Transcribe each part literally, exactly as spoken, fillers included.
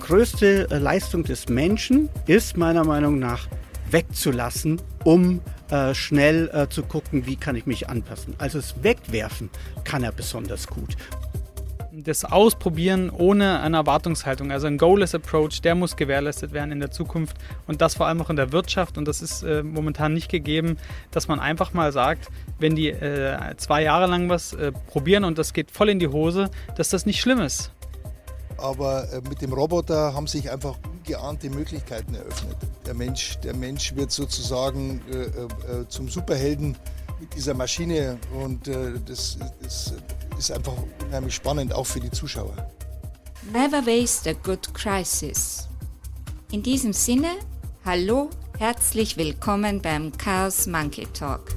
größte äh, Leistung des Menschen ist meiner Meinung nach wegzulassen, um äh, schnell äh, zu gucken, wie kann ich mich anpassen. Also das Wegwerfen kann er besonders gut. Das Ausprobieren ohne eine Erwartungshaltung, also ein Goalless Approach, der muss gewährleistet werden in der Zukunft und das vor allem auch in der Wirtschaft und das ist äh, momentan nicht gegeben, dass man einfach mal sagt, wenn die äh, zwei Jahre lang was äh, probieren und das geht voll in die Hose, dass das nicht schlimm ist. Aber äh, mit dem Roboter haben sich einfach ungeahnte Möglichkeiten eröffnet. Der Mensch, der Mensch wird sozusagen äh, äh, zum Superhelden mit dieser Maschine und äh, das, das ist einfach unheimlich spannend, auch für die Zuschauer. Never waste a good crisis. In diesem Sinne, hallo, herzlich willkommen beim Chaos Monkey Talk.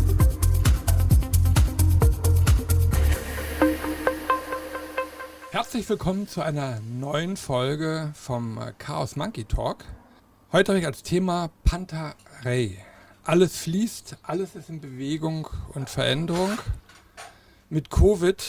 Herzlich willkommen zu einer neuen Folge vom Chaos Monkey Talk. Heute habe ich als Thema Pantarei. Alles fließt, alles ist in Bewegung und Veränderung. Mit Covid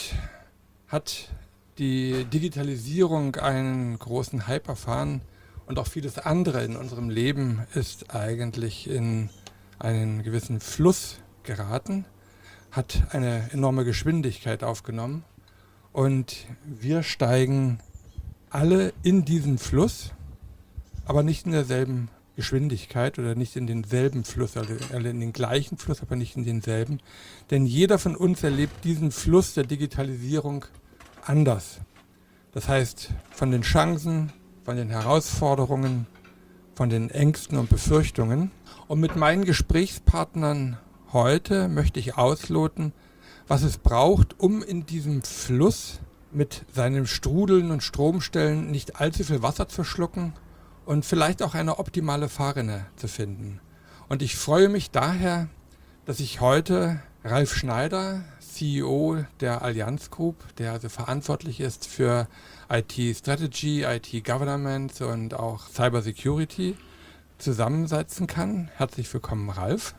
hat die Digitalisierung einen großen Hype erfahren und auch vieles andere in unserem Leben ist eigentlich in einen gewissen Fluss geraten, hat eine enorme Geschwindigkeit aufgenommen und wir steigen alle in diesen Fluss, aber nicht in derselben Geschwindigkeit oder nicht in denselben Fluss, also in den gleichen Fluss, aber nicht in denselben. Denn jeder von uns erlebt diesen Fluss der Digitalisierung anders. Das heißt, von den Chancen, von den Herausforderungen, von den Ängsten und Befürchtungen. Und mit meinen Gesprächspartnern heute möchte ich ausloten, was es braucht, um in diesem Fluss mit seinem Strudeln und Stromstellen nicht allzu viel Wasser zu schlucken und vielleicht auch eine optimale Fahrrinne zu finden. Und ich freue mich daher, dass ich heute Ralf Schneider, C E O der Allianz Group, der also verantwortlich ist für I T Strategy, I T Governance und auch Cyber Security, zusammensetzen kann. Herzlich willkommen, Ralf.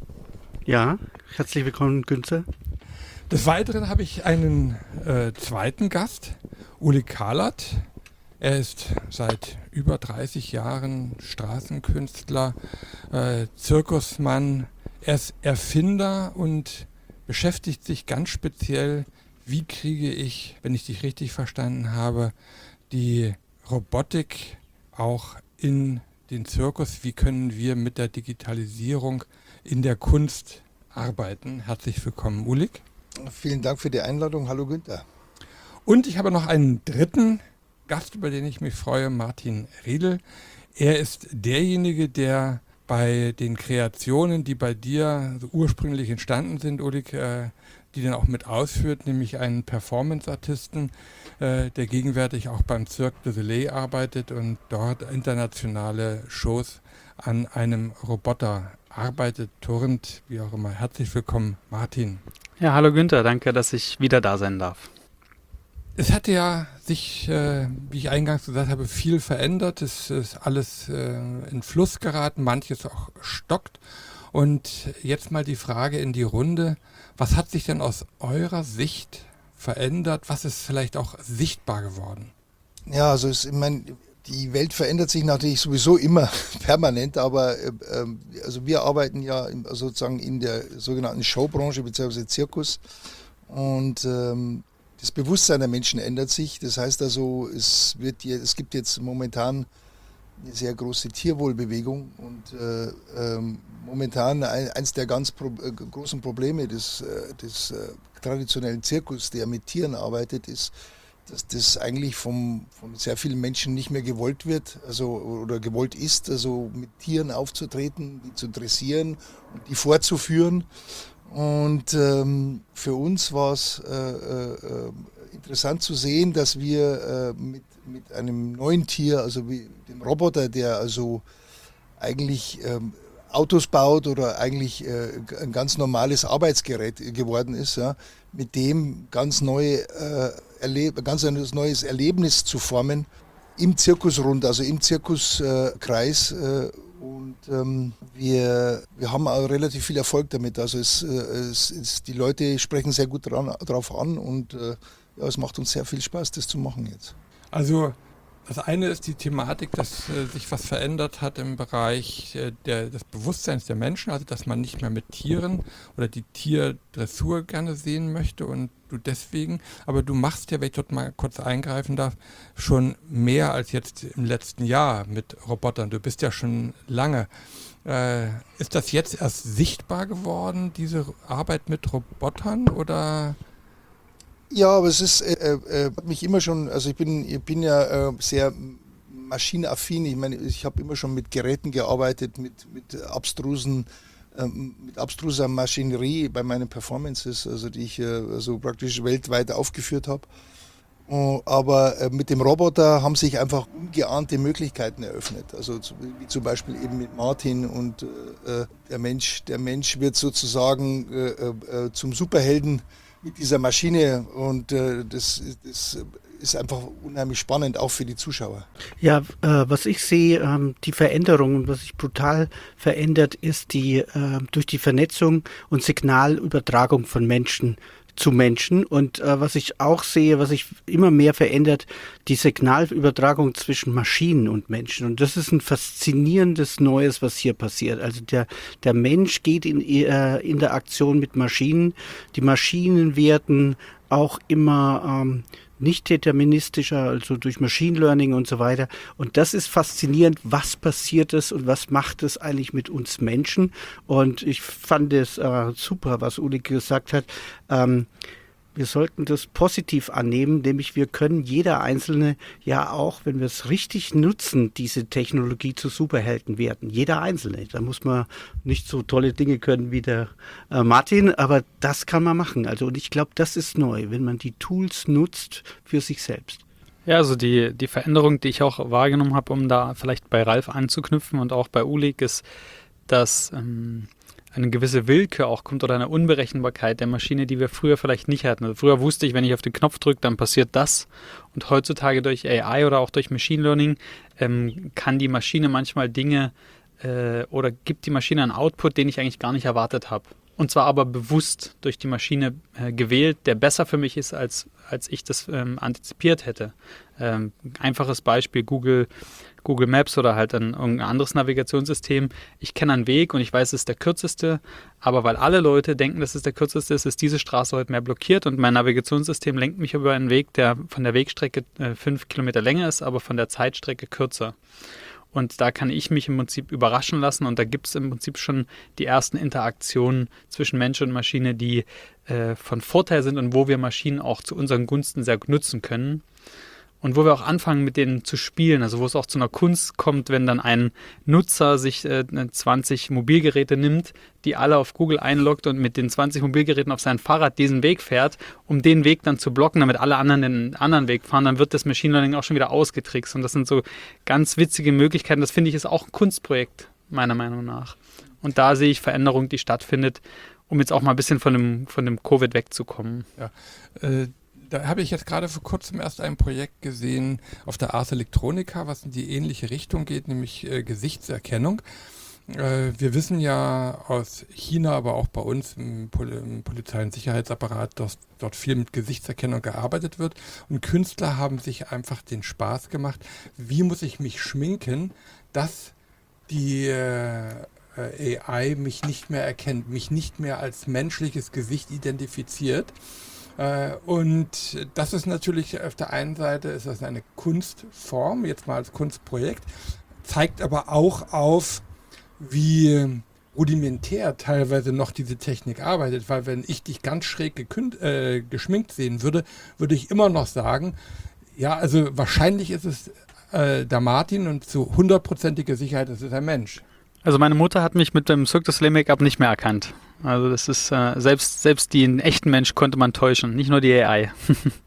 Ja, herzlich willkommen, Günther. Des Weiteren habe ich einen äh, zweiten Gast, Uli Kahlert. Er ist seit über dreißig Jahren Straßenkünstler, äh, Zirkusmann. Er ist Erfinder und beschäftigt sich ganz speziell, wie kriege ich, wenn ich dich richtig verstanden habe, die Robotik auch in den Zirkus. Wie können wir mit der Digitalisierung in der Kunst arbeiten? Herzlich willkommen, Ulik. Vielen Dank für die Einladung. Hallo Günther. Und ich habe noch einen dritten Gast, über den ich mich freue, Martin Riedel. Er ist derjenige, der bei den Kreationen, die bei dir so ursprünglich entstanden sind, Ulik, äh, die dann auch mit ausführt, nämlich einen Performance-Artisten, äh, der gegenwärtig auch beim Cirque du Soleil arbeitet und dort internationale Shows an einem Roboter arbeitet, turnt, wie auch immer. Herzlich willkommen, Martin. Ja, hallo Günther, danke, dass ich wieder da sein darf. Es hat ja sich, äh, wie ich eingangs gesagt habe, viel verändert. Es ist alles äh, in Fluss geraten, manches auch stockt. Und jetzt mal die Frage in die Runde, was hat sich denn aus eurer Sicht verändert? Was ist vielleicht auch sichtbar geworden? Ja, also es, ich meine, die Welt verändert sich natürlich sowieso immer permanent, aber äh, also wir arbeiten ja im, sozusagen in der sogenannten Showbranche bzw. Zirkus und ähm, das Bewusstsein der Menschen ändert sich. Das heißt also, es, wird, es gibt jetzt momentan eine sehr große Tierwohlbewegung und äh, ähm, momentan ein, eins der ganz pro, äh, großen Probleme des, äh, des äh, traditionellen Zirkus, der mit Tieren arbeitet, ist, dass das eigentlich vom, von sehr vielen Menschen nicht mehr gewollt wird, also oder gewollt ist, also mit Tieren aufzutreten, die zu dressieren und die vorzuführen. Und ähm, für uns war es äh, äh, interessant zu sehen, dass wir äh, mit, mit einem neuen Tier, also wie dem Roboter, der also eigentlich ähm, Autos baut oder eigentlich äh, ein ganz normales Arbeitsgerät geworden ist, ja, mit dem ganz neue, äh, erleb- ganz ein neues Erlebnis zu formen im Zirkusrund, also im Zirkuskreis. Äh, Und ähm, wir, wir haben auch relativ viel Erfolg damit. Also es, äh, es, es, die Leute sprechen sehr gut dran, drauf an und äh, ja, es macht uns sehr viel Spaß, das zu machen jetzt. Also Das eine ist die Thematik, dass äh, sich was verändert hat im Bereich äh, der, des Bewusstseins der Menschen, also dass man nicht mehr mit Tieren oder die Tierdressur gerne sehen möchte und du deswegen, aber du machst ja, wenn ich dort mal kurz eingreifen darf, schon mehr als jetzt im letzten Jahr mit Robotern. Du bist ja schon lange. Äh, ist das jetzt erst sichtbar geworden, diese Arbeit mit Robotern, oder? Ja, aber es ist, äh, äh, hat mich immer schon, also ich bin, ich bin ja äh, sehr maschinenaffin. Ich meine, ich habe immer schon mit Geräten gearbeitet, mit, mit abstrusen, ähm, mit abstruser Maschinerie bei meinen Performances, also die ich äh, also praktisch weltweit aufgeführt habe. Uh, aber äh, mit dem Roboter haben sich einfach ungeahnte Möglichkeiten eröffnet. Also zu, wie zum Beispiel eben mit Martin, und äh, der Mensch, der Mensch wird sozusagen äh, äh, zum Superhelden mit dieser Maschine, und äh, das, das ist einfach unheimlich spannend, auch für die Zuschauer. Ja, äh, was ich sehe, ähm, die Veränderung, was sich brutal verändert, ist die äh, durch die Vernetzung und Signalübertragung von Menschen zu Menschen. Und äh, was ich auch sehe, was sich immer mehr verändert, die Signalübertragung zwischen Maschinen und Menschen. Und das ist ein faszinierendes Neues, was hier passiert. Also der, der Mensch geht in äh, Interaktion mit Maschinen. Die Maschinen werden auch immer ähm, nicht deterministischer, also durch Machine Learning und so weiter. Und das ist faszinierend, was passiert ist und was macht es eigentlich mit uns Menschen. Und ich fand es äh, super, was Uli gesagt hat. Ähm, wir sollten das positiv annehmen, nämlich wir können jeder Einzelne ja auch, wenn wir es richtig nutzen, diese Technologie zu Superhelden werden. Jeder Einzelne. Da muss man nicht so tolle Dinge können wie der äh, Martin, aber das kann man machen. Also, und ich glaube, das ist neu, wenn man die Tools nutzt für sich selbst. Ja, also die, die Veränderung, die ich auch wahrgenommen habe, um da vielleicht bei Ralf anzuknüpfen und auch bei Uli, ist, dass ähm, eine gewisse Willkür auch kommt oder eine Unberechenbarkeit der Maschine, die wir früher vielleicht nicht hatten. Also früher wusste ich, wenn ich auf den Knopf drücke, dann passiert das. Und heutzutage durch A I oder auch durch Machine Learning ähm, kann die Maschine manchmal Dinge äh, oder gibt die Maschine einen Output, den ich eigentlich gar nicht erwartet habe. Und zwar aber bewusst durch die Maschine äh, gewählt, der besser für mich ist, als, als ich das ähm, antizipiert hätte. Ähm, einfaches Beispiel, Google, Google Maps oder halt ein irgendein anderes Navigationssystem. Ich kenne einen Weg und ich weiß, es ist der kürzeste, aber weil alle Leute denken, dass es der kürzeste ist, ist diese Straße heute mehr blockiert und mein Navigationssystem lenkt mich über einen Weg, der von der Wegstrecke äh, fünf Kilometer länger ist, aber von der Zeitstrecke kürzer. Und da kann ich mich im Prinzip überraschen lassen und da gibt es im Prinzip schon die ersten Interaktionen zwischen Mensch und Maschine, die äh, von Vorteil sind und wo wir Maschinen auch zu unseren Gunsten sehr nutzen können. Und wo wir auch anfangen, mit denen zu spielen, also wo es auch zu einer Kunst kommt, wenn dann ein Nutzer sich äh, zwanzig Mobilgeräte nimmt, die alle auf Google einloggt und mit den zwanzig Mobilgeräten auf sein Fahrrad diesen Weg fährt, um den Weg dann zu blocken, damit alle anderen den anderen Weg fahren, dann wird das Machine Learning auch schon wieder ausgetrickst. Und das sind so ganz witzige Möglichkeiten. Das finde ich ist auch ein Kunstprojekt, meiner Meinung nach. Und da sehe ich Veränderung, die stattfindet, um jetzt auch mal ein bisschen von dem, von dem Covid wegzukommen. Ja, äh Da habe ich jetzt gerade vor kurzem erst ein Projekt gesehen auf der Ars Electronica, was in die ähnliche Richtung geht, nämlich äh, Gesichtserkennung. Äh, wir wissen ja aus China, aber auch bei uns im, Pol- im Polizei- und Sicherheitsapparat, dass dort viel mit Gesichtserkennung gearbeitet wird. Und Künstler haben sich einfach den Spaß gemacht, wie muss ich mich schminken, dass die äh, A I mich nicht mehr erkennt, mich nicht mehr als menschliches Gesicht identifiziert. Und das ist natürlich auf der einen Seite ist das eine Kunstform, jetzt mal als Kunstprojekt, zeigt aber auch auf, wie rudimentär teilweise noch diese Technik arbeitet, weil wenn ich dich ganz schräg gekünd, äh, geschminkt sehen würde, würde ich immer noch sagen, ja, also wahrscheinlich ist es äh, der Martin und zu hundertprozentiger Sicherheit ist es ein Mensch. Also meine Mutter hat mich mit dem Cirque du Soleil Make-up nicht mehr erkannt. Also das ist, äh, selbst, selbst den echten Mensch konnte man täuschen, nicht nur die A I.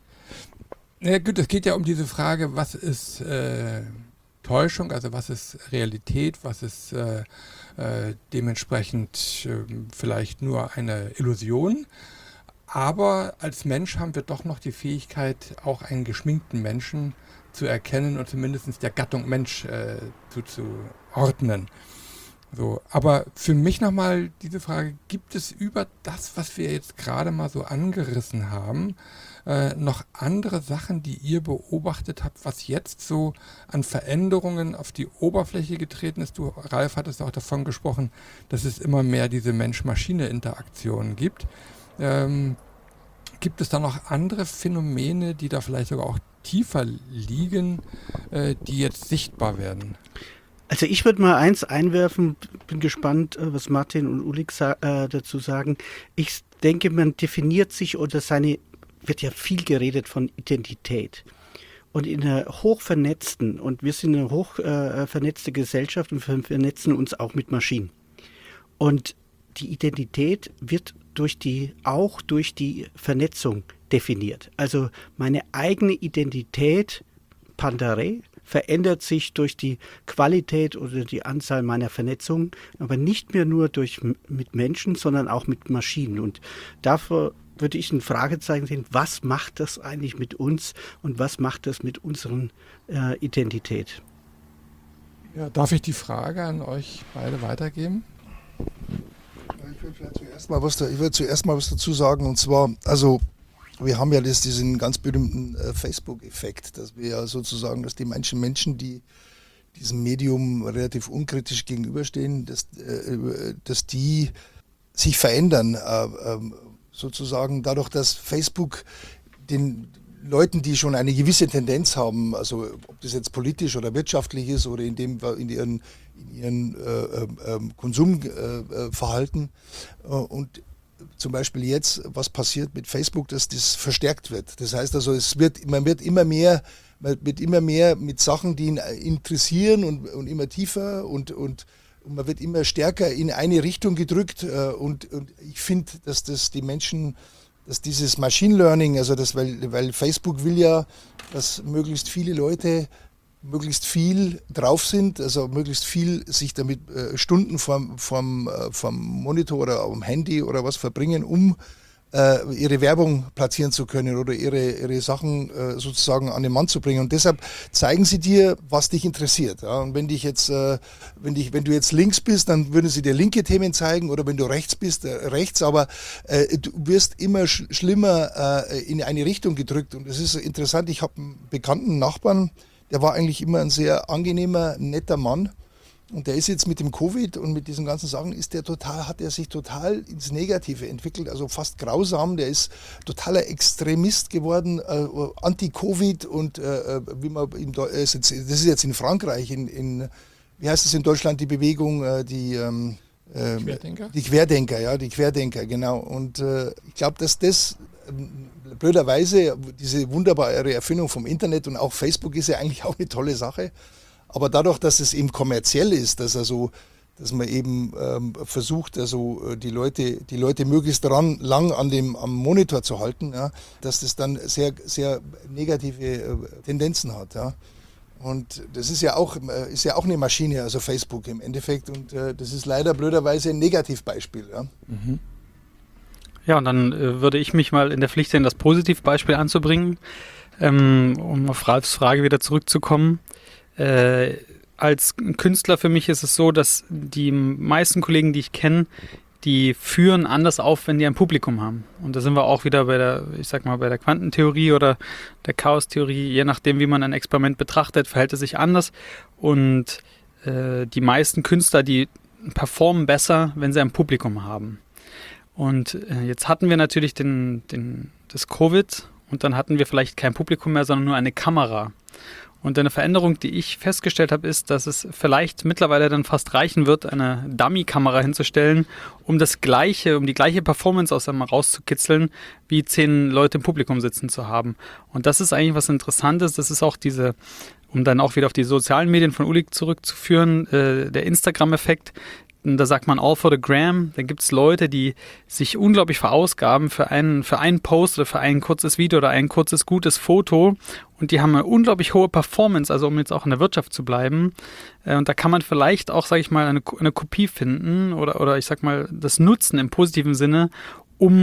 Ja gut, es geht ja um diese Frage, was ist äh, Täuschung, also was ist Realität, was ist äh, äh, dementsprechend äh, vielleicht nur eine Illusion. Aber als Mensch haben wir doch noch die Fähigkeit, auch einen geschminkten Menschen zu erkennen und zumindest der Gattung Mensch äh, zuzuordnen. So, aber für mich nochmal diese Frage, gibt es über das, was wir jetzt gerade mal so angerissen haben, äh, noch andere Sachen, die ihr beobachtet habt, was jetzt so an Veränderungen auf die Oberfläche getreten ist? Du, Ralf, hattest auch davon gesprochen, dass es immer mehr diese Mensch-Maschine-Interaktion gibt. Ähm, gibt es da noch andere Phänomene, die da vielleicht sogar auch tiefer liegen, äh, die jetzt sichtbar werden? Also ich würde mal eins einwerfen, bin gespannt, was Martin und Ulik sa- äh, dazu sagen. Ich denke, man definiert sich oder seine, wird ja viel geredet von Identität. Und in einer hochvernetzten, und wir sind eine hochvernetzte äh, Gesellschaft und wir vernetzen uns auch mit Maschinen. Und die Identität wird durch die, auch durch die Vernetzung definiert. Also meine eigene Identität, Panta-Rhei, verändert sich durch die Qualität oder die Anzahl meiner Vernetzungen, aber nicht mehr nur durch, mit Menschen, sondern auch mit Maschinen. Und dafür würde ich ein Fragezeichen sehen, was macht das eigentlich mit uns und was macht das mit unserer äh, Identität? Ja, darf ich die Frage an euch beide weitergeben? Ich will vielleicht zuerst mal was, da, ich will zuerst mal was dazu sagen, und zwar, also wir haben ja das, diesen ganz berühmten äh, Facebook-Effekt, dass wir ja sozusagen, dass die manchen Menschen, die diesem Medium relativ unkritisch gegenüberstehen, dass, äh, dass die sich verändern, äh, äh, sozusagen dadurch, dass Facebook den Leuten, die schon eine gewisse Tendenz haben, also ob das jetzt politisch oder wirtschaftlich ist oder in dem in ihren, in ihren äh, äh, Konsumverhalten äh, und zum Beispiel jetzt, was passiert mit Facebook, dass das verstärkt wird. Das heißt also, es wird, man wird immer mehr, man wird immer mehr mit Sachen, die ihn interessieren und, und immer tiefer und, und, und man wird immer stärker in eine Richtung gedrückt. Und, und ich finde, dass das die Menschen, dass dieses Machine Learning, also das, weil, weil Facebook will ja, dass möglichst viele Leute möglichst viel drauf sind, also möglichst viel sich damit äh, Stunden vorm, vorm, äh, vorm Monitor oder am Handy oder was verbringen, um äh, ihre Werbung platzieren zu können oder ihre, ihre Sachen äh, sozusagen an den Mann zu bringen. Und deshalb zeigen sie dir, was dich interessiert. Ja? Und wenn dich jetzt, äh, wenn dich, wenn du jetzt links bist, dann würden sie dir linke Themen zeigen, oder wenn du rechts bist, äh, rechts, aber äh, du wirst immer sch- schlimmer äh, in eine Richtung gedrückt. Und es ist interessant, ich habe einen bekannten Nachbarn, der war eigentlich immer ein sehr angenehmer, netter Mann. Und der ist jetzt mit dem Covid und mit diesen ganzen Sachen, ist der total, hat er sich total ins Negative entwickelt, also fast grausam. Der ist totaler Extremist geworden, äh, Anti-Covid und äh, wie man im, das ist jetzt in Frankreich, in, in wie heißt es in Deutschland, die Bewegung, äh, die ähm, äh, Querdenker? Die Querdenker, ja, die Querdenker, genau. Und äh, ich glaube, dass das blöderweise, diese wunderbare Erfindung vom Internet und auch Facebook ist ja eigentlich auch eine tolle Sache, aber dadurch, dass es eben kommerziell ist, dass also, dass man eben ähm, versucht, also die Leute, die Leute möglichst dran, lang an dem, am Monitor zu halten, ja, dass das dann sehr, sehr negative äh, Tendenzen hat, ja. Und das ist ja auch, äh, ist ja auch eine Maschine, also Facebook im Endeffekt, und äh, das ist leider blöderweise ein Negativbeispiel, ja. Mhm. Ja, und dann äh, würde ich mich mal in der Pflicht sehen, das Positivbeispiel anzubringen, ähm, um auf Ralfs Frage wieder zurückzukommen. Äh, als Künstler für mich ist es so, dass die meisten Kollegen, die ich kenne, die führen anders auf, wenn die ein Publikum haben. Und da sind wir auch wieder bei der, ich sag mal, bei der Quantentheorie oder der Chaostheorie. Je nachdem, wie man ein Experiment betrachtet, verhält es sich anders. Und äh, die meisten Künstler, die performen besser, wenn sie ein Publikum haben. Und äh, jetzt hatten wir natürlich den, den, das Covid und dann hatten wir vielleicht kein Publikum mehr, sondern nur eine Kamera. Und eine Veränderung, die ich festgestellt habe, ist, dass es vielleicht mittlerweile dann fast reichen wird, eine Dummy-Kamera hinzustellen, um das gleiche, um die gleiche Performance aus einem rauszukitzeln, wie zehn Leute im Publikum sitzen zu haben. Und das ist eigentlich was Interessantes. Das ist auch diese, um dann auch wieder auf die sozialen Medien von Ulik zurückzuführen, äh, der Instagram-Effekt. Da sagt man all for the gram. Da gibt es Leute, die sich unglaublich verausgaben für einen, für einen Post oder für ein kurzes Video oder ein kurzes, gutes Foto. Und die haben eine unglaublich hohe Performance, also um jetzt auch in der Wirtschaft zu bleiben. Und da kann man vielleicht auch, sage ich mal, eine, eine Kopie finden oder, oder ich sag mal, das nutzen im positiven Sinne, um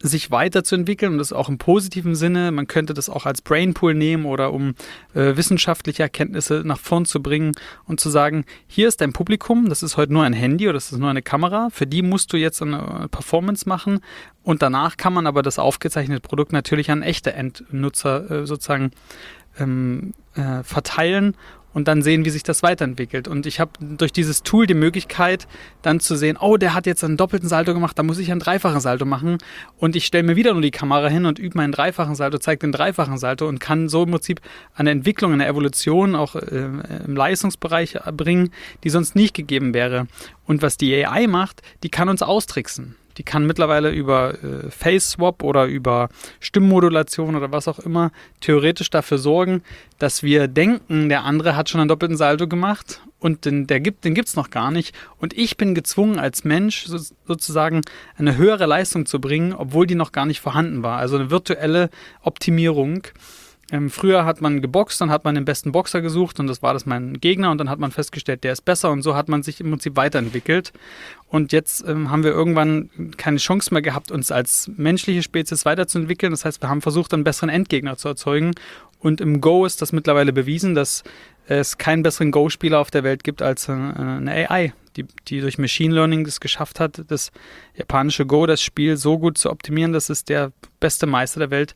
sich weiterzuentwickeln und das auch im positiven Sinne. Man könnte das auch als Brainpool nehmen oder um äh, wissenschaftliche Erkenntnisse nach vorn zu bringen und zu sagen, hier ist dein Publikum, das ist heute nur ein Handy oder das ist nur eine Kamera, für die musst du jetzt eine Performance machen und danach kann man aber das aufgezeichnete Produkt natürlich an echte Endnutzer äh, sozusagen ähm, äh, verteilen und dann sehen, wie sich das weiterentwickelt. Und ich habe durch dieses Tool die Möglichkeit, dann zu sehen, oh, der hat jetzt einen doppelten Salto gemacht, da muss ich einen dreifachen Salto machen. Und ich stelle mir wieder nur die Kamera hin und übe meinen dreifachen Salto, zeige den dreifachen Salto und kann so im Prinzip eine Entwicklung, eine Evolution auch äh, im Leistungsbereich bringen, die sonst nicht gegeben wäre. Und was die A I macht, die kann uns austricksen. Die kann mittlerweile über äh, Face Swap oder über Stimmmodulation oder was auch immer theoretisch dafür sorgen, dass wir denken, der andere hat schon einen doppelten Salto gemacht und den, der gibt, den gibt es noch gar nicht. Und ich bin gezwungen, als Mensch so, sozusagen eine höhere Leistung zu bringen, obwohl die noch gar nicht vorhanden war. Also eine virtuelle Optimierung. Ähm, früher hat man geboxt, dann hat man den besten Boxer gesucht und das war das mein Gegner und dann hat man festgestellt, der ist besser und so hat man sich im Prinzip weiterentwickelt. Und jetzt ähm, haben wir irgendwann keine Chance mehr gehabt, uns als menschliche Spezies weiterzuentwickeln. Das heißt, wir haben versucht, einen besseren Endgegner zu erzeugen. Und im Go ist das mittlerweile bewiesen, dass es keinen besseren Go-Spieler auf der Welt gibt als eine A I, die, die durch Machine Learning das geschafft hat, das japanische Go, das Spiel so gut zu optimieren, dass es der beste Meister der Welt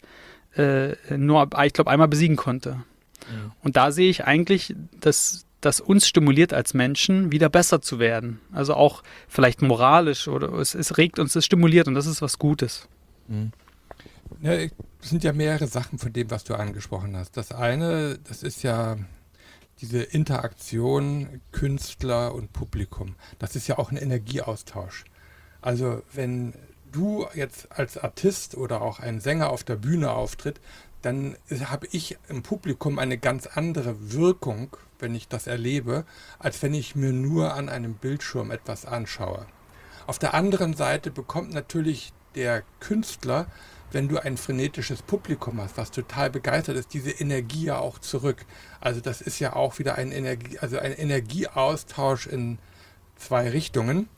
nur, ich glaube, einmal besiegen konnte. Ja. Und da sehe ich eigentlich, dass das uns stimuliert als Menschen, wieder besser zu werden. Also auch vielleicht moralisch oder es, es regt uns, es stimuliert und das ist was Gutes. Mhm. Ja, es sind ja mehrere Sachen von dem, was du angesprochen hast. Das eine, das ist ja diese Interaktion Künstler und Publikum. Das ist ja auch ein Energieaustausch. Also wenn du jetzt als Artist oder auch ein Sänger auf der Bühne auftritt, dann habe ich im Publikum eine ganz andere Wirkung, wenn ich das erlebe, als wenn ich mir nur an einem Bildschirm etwas anschaue. Auf der anderen Seite bekommt natürlich der Künstler, wenn du ein frenetisches Publikum hast, was total begeistert ist, diese Energie ja auch zurück. Also das ist ja auch wieder ein Energie, also ein Energieaustausch in zwei Richtungen.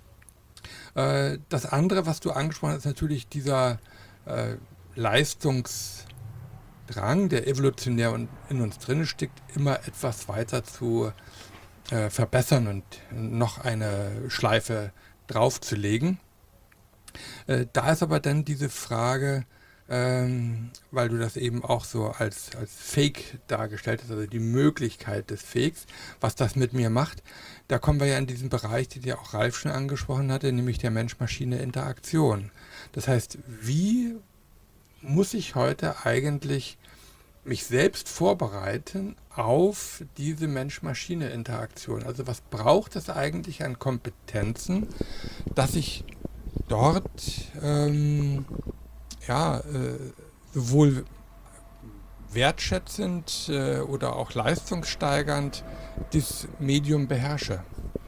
Das andere, was du angesprochen hast, ist natürlich dieser äh, Leistungsdrang, der evolutionär in uns drin steckt, immer etwas weiter zu äh, verbessern und noch eine Schleife draufzulegen. Äh, da ist aber dann diese Frage, ähm, weil du das eben auch so als, als Fake dargestellt hast, also die Möglichkeit des Fakes, was das mit mir macht. Da kommen wir ja in diesen Bereich, den ja auch Ralf schon angesprochen hatte, nämlich der Mensch-Maschine-Interaktion. Das heißt, wie muss ich heute eigentlich mich selbst vorbereiten auf diese Mensch-Maschine-Interaktion? Also was braucht es eigentlich an Kompetenzen, dass ich dort ähm, ja, äh, sowohl wertschätzend äh, oder auch leistungssteigernd das Medium beherrsche.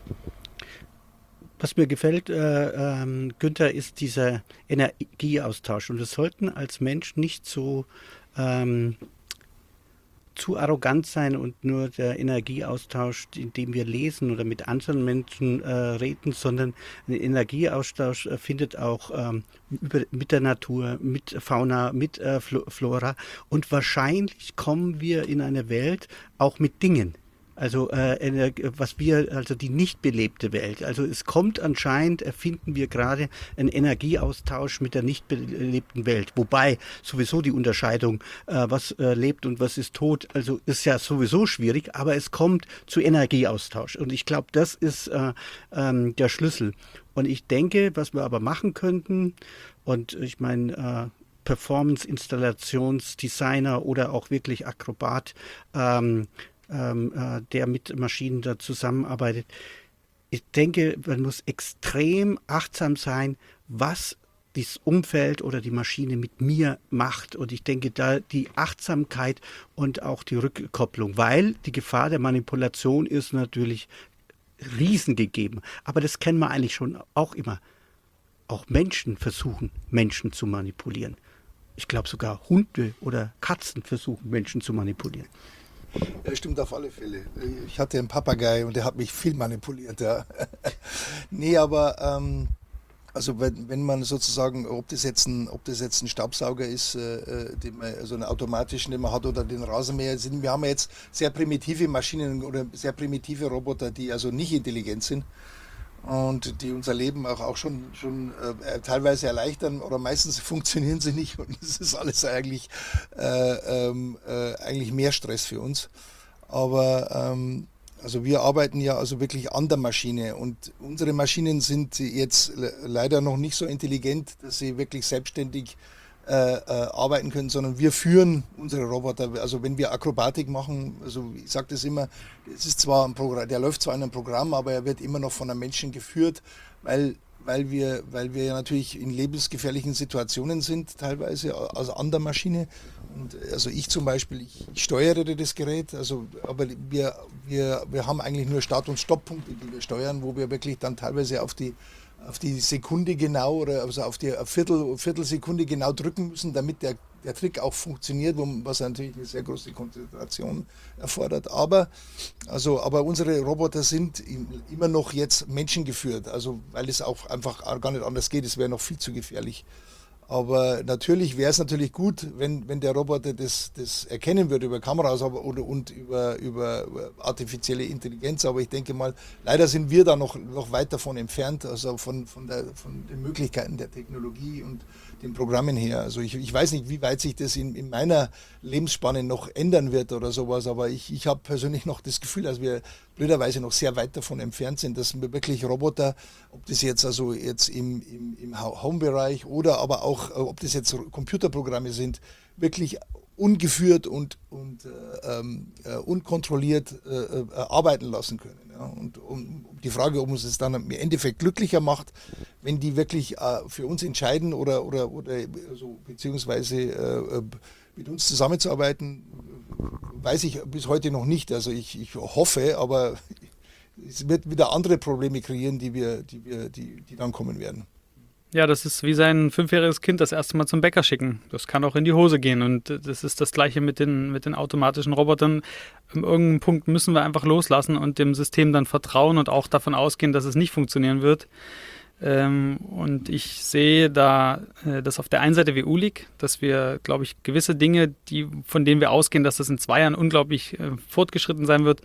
Was mir gefällt, äh, ähm, Günther, ist dieser Energieaustausch. Und wir sollten als Mensch nicht so ähm, zu arrogant sein und nur der Energieaustausch, indem wir lesen oder mit anderen Menschen äh, reden, sondern ein Energieaustausch äh, findet auch ähm, über, mit der Natur, mit Fauna, mit äh, Flora. Und wahrscheinlich kommen wir in eine Welt auch mit Dingen. Also äh, was wir, also die nicht belebte Welt. Also es kommt anscheinend, erfinden wir gerade einen Energieaustausch mit der nicht belebten Welt. Wobei sowieso die Unterscheidung, äh, was äh, lebt und was ist tot, also ist ja sowieso schwierig, aber es kommt zu Energieaustausch. Und ich glaube, das ist äh, ähm, der Schlüssel. Und ich denke, was wir aber machen könnten, und ich meine, äh, Performance, Installationsdesigner oder auch wirklich Akrobat, ähm, Ähm, äh, der mit Maschinen da zusammenarbeitet. Ich denke, man muss extrem achtsam sein, was das Umfeld oder die Maschine mit mir macht. Und ich denke, da die Achtsamkeit und auch die Rückkopplung, weil die Gefahr der Manipulation ist natürlich riesengegeben. Aber das kennen wir eigentlich schon auch immer. Auch Menschen versuchen, Menschen zu manipulieren. Ich glaube, sogar Hunde oder Katzen versuchen, Menschen zu manipulieren. Ja, stimmt auf alle Fälle. Ich hatte einen Papagei und der hat mich viel manipuliert. Ja. Nee, aber ähm, Also wenn, wenn man sozusagen, ob das jetzt ein, ob das jetzt ein Staubsauger ist, äh, den man, also einen automatischen, den man hat, oder den Rasenmäher, sind, wir haben ja jetzt sehr primitive Maschinen oder sehr primitive Roboter, die also nicht intelligent sind und die unser Leben auch, auch schon, schon äh, teilweise erleichtern, oder meistens funktionieren sie nicht, und das ist alles eigentlich, äh, ähm, äh, eigentlich mehr Stress für uns. Aber ähm, also wir arbeiten ja also wirklich an der Maschine, und unsere Maschinen sind jetzt le- leider noch nicht so intelligent, dass sie wirklich selbstständig äh, äh, arbeiten können, sondern wir führen unsere Roboter. Also wenn wir Akrobatik machen, also ich sage das immer, es ist zwar ein Programm, der läuft zwar in einem Programm, aber er wird immer noch von einem Menschen geführt, weil weil wir, weil wir ja natürlich in lebensgefährlichen Situationen sind, teilweise, also an der Maschine. Und also ich zum Beispiel, ich, ich steuere das Gerät, also, aber wir, wir, wir haben eigentlich nur Start- und Stopppunkte, die wir steuern, wo wir wirklich dann teilweise auf die, auf die Sekunde genau oder also auf die Viertel, Viertelsekunde genau drücken müssen, damit der, der Trick auch funktioniert, was natürlich eine sehr große Konzentration erfordert. Aber, also, aber unsere Roboter sind immer noch jetzt menschengeführt, also weil es auch einfach gar nicht anders geht, es wäre noch viel zu gefährlich. Aber natürlich wäre es natürlich gut, wenn, wenn der Roboter das, das erkennen würde über Kameras aber, oder, und über, über artifizielle Intelligenz. Aber ich denke mal, leider sind wir da noch, noch weit davon entfernt, also von, von, der, von den Möglichkeiten der Technologie und den Programmen her. Also ich, ich weiß nicht, wie weit sich das in, in meiner Lebensspanne noch ändern wird oder sowas, aber ich, ich habe persönlich noch das Gefühl, dass wir blöderweise noch sehr weit davon entfernt sind, dass wir wirklich Roboter, ob das jetzt also jetzt im, im, im Home-Bereich oder aber auch, ob das jetzt Computerprogramme sind, wirklich ungeführt und, und äh, äh, unkontrolliert äh, äh, arbeiten lassen können. Ja. Und um, um die Frage, ob uns es dann im Endeffekt glücklicher macht, wenn die wirklich äh, für uns entscheiden oder, oder, oder also, beziehungsweise äh, mit uns zusammenzuarbeiten, weiß ich bis heute noch nicht. Also ich, ich hoffe, aber es wird wieder andere Probleme kreieren, die wir, die wir, die, die dann kommen werden. Ja, das ist wie sein fünfjähriges Kind das erste Mal zum Bäcker schicken. Das kann auch in die Hose gehen, und das ist das Gleiche mit den, mit den automatischen Robotern. An irgendeinem Punkt müssen wir einfach loslassen und dem System dann vertrauen und auch davon ausgehen, dass es nicht funktionieren wird. Ähm, und ich sehe da äh, das auf der einen Seite wie Ulik, dass wir, glaube ich, gewisse Dinge, die, von denen wir ausgehen, dass das in zwei Jahren unglaublich äh, fortgeschritten sein wird,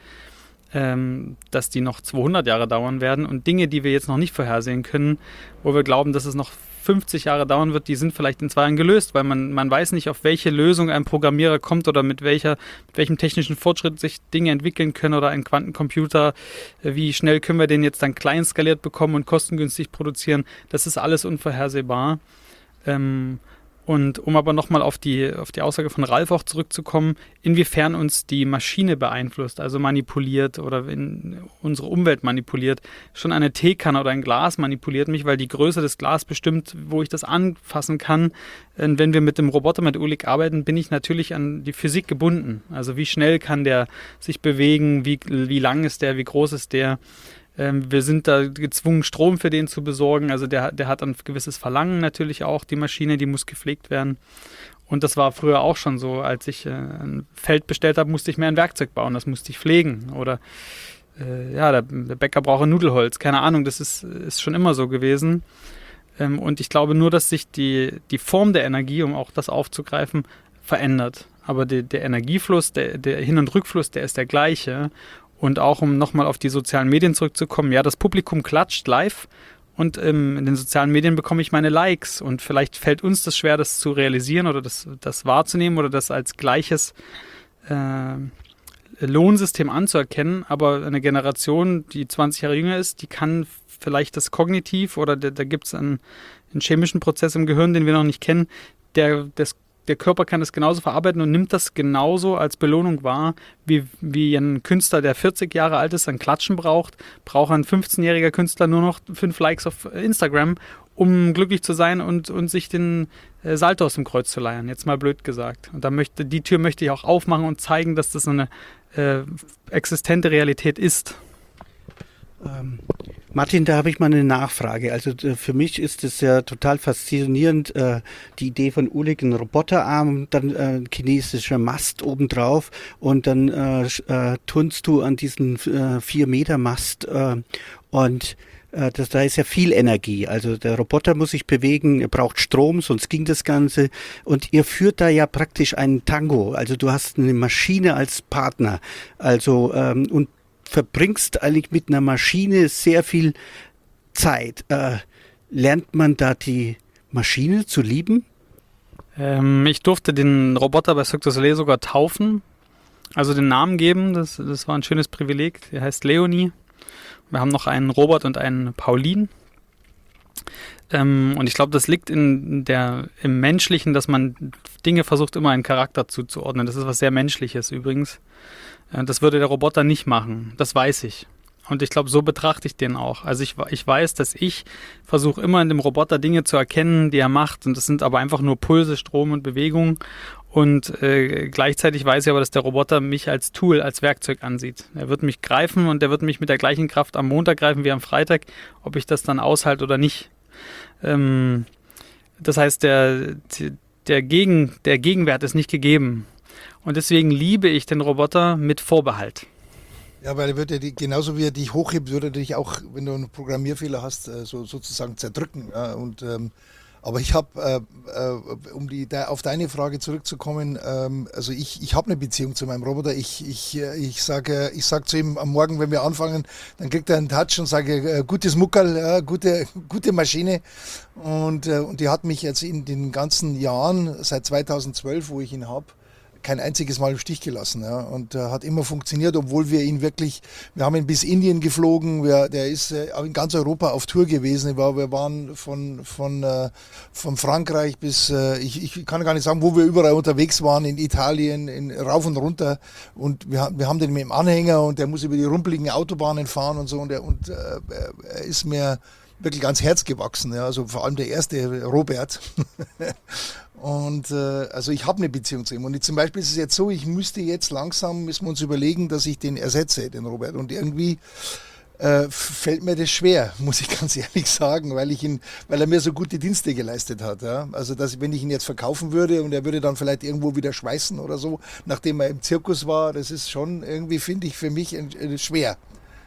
ähm, dass die noch zweihundert Jahre dauern werden, und Dinge, die wir jetzt noch nicht vorhersehen können, wo wir glauben, dass es noch fünfzig Jahre dauern wird, die sind vielleicht in zwei Jahren gelöst, weil man, man weiß nicht, auf welche Lösung ein Programmierer kommt oder mit, welcher, mit welchem technischen Fortschritt sich Dinge entwickeln können, oder ein Quantencomputer, wie schnell können wir den jetzt dann klein skaliert bekommen und kostengünstig produzieren. Das ist alles unvorhersehbar. Ähm, Und um aber nochmal auf die, auf die Aussage von Ralf auch zurückzukommen, inwiefern uns die Maschine beeinflusst, also manipuliert oder in unsere Umwelt manipuliert. Schon eine Teekanne oder ein Glas manipuliert mich, weil die Größe des Glas bestimmt, wo ich das anfassen kann. Und wenn wir mit dem Roboter, mit Ulik arbeiten, bin ich natürlich an die Physik gebunden. Also wie schnell kann der sich bewegen, wie, wie lang ist der, wie groß ist der. Wir sind da gezwungen, Strom für den zu besorgen. Also der, der hat ein gewisses Verlangen natürlich auch, die Maschine, die muss gepflegt werden. Und das war früher auch schon so. Als ich ein Feld bestellt habe, musste ich mir ein Werkzeug bauen, das musste ich pflegen. Oder äh, ja, der, der Bäcker braucht ein Nudelholz. Keine Ahnung, das ist, ist schon immer so gewesen. Ähm, und ich glaube nur, dass sich die, die Form der Energie, um auch das aufzugreifen, verändert. Aber die, der Energiefluss, der, der Hin- und Rückfluss, der ist der gleiche. Und auch, um nochmal auf die sozialen Medien zurückzukommen, ja, das Publikum klatscht live, und ähm, in den sozialen Medien bekomme ich meine Likes, und vielleicht fällt uns das schwer, das zu realisieren oder das, das wahrzunehmen oder das als gleiches äh, Lohnsystem anzuerkennen, aber eine Generation, die zwanzig Jahre jünger ist, die kann vielleicht das kognitiv, oder da, da gibt es einen, einen chemischen Prozess im Gehirn, den wir noch nicht kennen, der das Der Körper kann das genauso verarbeiten und nimmt das genauso als Belohnung wahr, wie, wie ein Künstler, der vierzig Jahre alt ist, ein Klatschen braucht, braucht ein fünfzehnjähriger Künstler nur noch fünf Likes auf Instagram, um glücklich zu sein und, und sich den äh, Salto aus dem Kreuz zu leiern, jetzt mal blöd gesagt. Und da möchte, die Tür möchte ich auch aufmachen und zeigen, dass das eine äh, existente Realität ist. Ähm, Martin, da habe ich mal eine Nachfrage. Also äh, für mich ist es ja total faszinierend, äh, die Idee von Ulik, ein Roboterarm, dann äh, ein chinesischer Mast obendrauf, und dann äh, äh, tunst du an diesen äh, vier Meter Mast äh, und äh, das, da ist ja viel Energie. Also der Roboter muss sich bewegen, er braucht Strom, sonst ging das Ganze. Und ihr führt da ja praktisch einen Tango. Also du hast eine Maschine als Partner. Also ähm, und verbringst eigentlich mit einer Maschine sehr viel Zeit. Äh, lernt man da die Maschine zu lieben? Ähm, ich durfte den Roboter bei Cirque du Soleil sogar taufen, also den Namen geben. Das, das war ein schönes Privileg. Der heißt Leonie. Wir haben noch einen Robert und einen Pauline. Ähm, und ich glaube, das liegt in der, im Menschlichen, dass man Dinge versucht, immer einen Charakter zuzuordnen. Das ist was sehr Menschliches übrigens. Äh, das würde der Roboter nicht machen. Das weiß ich. Und ich glaube, so betrachte ich den auch. Also ich, ich weiß, dass ich versuche immer in dem Roboter Dinge zu erkennen, die er macht. Und das sind aber einfach nur Pulse, Strom und Bewegung. Und äh, gleichzeitig weiß ich aber, dass der Roboter mich als Tool, als Werkzeug ansieht. Er wird mich greifen und er wird mich mit der gleichen Kraft am Montag greifen wie am Freitag, ob ich das dann aushalte oder nicht. Ähm, das heißt, der, der, Gegen, der Gegenwert ist nicht gegeben. Und deswegen liebe ich den Roboter mit Vorbehalt. Ja, weil er wird ja die, genauso wie er dich hochhebt, würde er dich auch, wenn du einen Programmierfehler hast, so sozusagen zerdrücken. Ja, und, ähm, aber ich habe, äh, äh, um die, da, auf deine Frage zurückzukommen, ähm, also ich, ich habe eine Beziehung zu meinem Roboter. Ich, ich, ich sage ich sag zu ihm am Morgen, wenn wir anfangen, dann kriegt er einen Touch und sage, äh, gutes Muckerl, ja, gute, gute Maschine. Und, äh, und die hat mich jetzt in den ganzen Jahren, seit zweitausendzwölf, wo ich ihn habe, kein einziges Mal im Stich gelassen, ja, und äh, hat immer funktioniert, obwohl wir ihn wirklich, wir haben ihn bis Indien geflogen, wir, der ist äh, in ganz Europa auf Tour gewesen, wir, wir waren von, von, äh, von Frankreich bis, äh, ich, ich kann gar nicht sagen, wo wir überall unterwegs waren, in Italien, in, rauf und runter, und wir, wir haben den mit dem Anhänger und der muss über die rumpeligen Autobahnen fahren und so, und, der, und äh, er ist mir wirklich ganz Herz gewachsen, ja, also vor allem der erste, Robert. Und äh, also ich habe eine Beziehung zu ihm. Und ich, zum Beispiel ist es jetzt so, ich müsste jetzt langsam, müssen wir uns überlegen, dass ich den ersetze, den Robert. Und irgendwie äh, fällt mir das schwer, muss ich ganz ehrlich sagen, weil ich ihn, weil er mir so gute Dienste geleistet hat. Ja? Also dass, wenn ich ihn jetzt verkaufen würde und er würde dann vielleicht irgendwo wieder schweißen oder so, nachdem er im Zirkus war, das ist schon irgendwie, finde ich, für mich äh, schwer.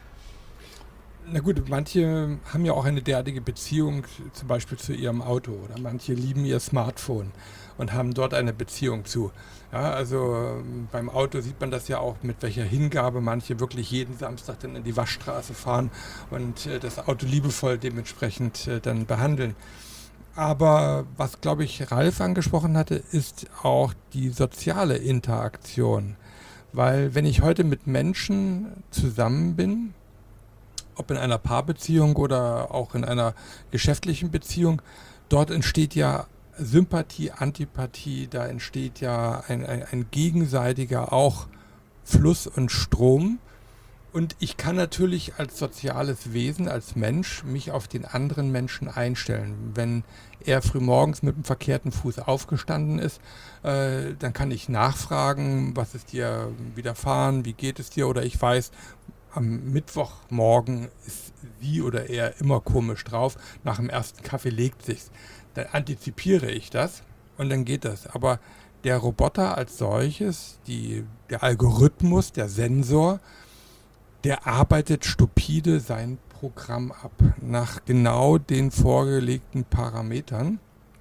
Na gut, manche haben ja auch eine derartige Beziehung zum Beispiel zu ihrem Auto oder manche lieben ihr Smartphone und haben dort eine Beziehung zu. Ja, also beim Auto sieht man das ja auch, mit welcher Hingabe manche wirklich jeden Samstag dann in die Waschstraße fahren und äh, das Auto liebevoll dementsprechend äh, dann behandeln. Aber was, glaube ich, Ralf angesprochen hatte, ist auch die soziale Interaktion. Weil wenn ich heute mit Menschen zusammen bin, ob in einer Paarbeziehung oder auch in einer geschäftlichen Beziehung, dort entsteht ja Sympathie, Antipathie, da entsteht ja ein, ein, ein gegenseitiger auch Fluss und Strom. Und ich kann natürlich als soziales Wesen, als Mensch, mich auf den anderen Menschen einstellen. Wenn er frühmorgens mit dem verkehrten Fuß aufgestanden ist, äh, dann kann ich nachfragen, was ist dir widerfahren, wie geht es dir, oder ich weiß, am Mittwochmorgen ist sie oder er immer komisch drauf. Nach dem ersten Kaffee legt sich's. Dann antizipiere ich das und dann geht das. Aber der Roboter als solches, die, der Algorithmus, der Sensor, der arbeitet stupide sein Programm ab. Nach genau den vorgelegten Parametern.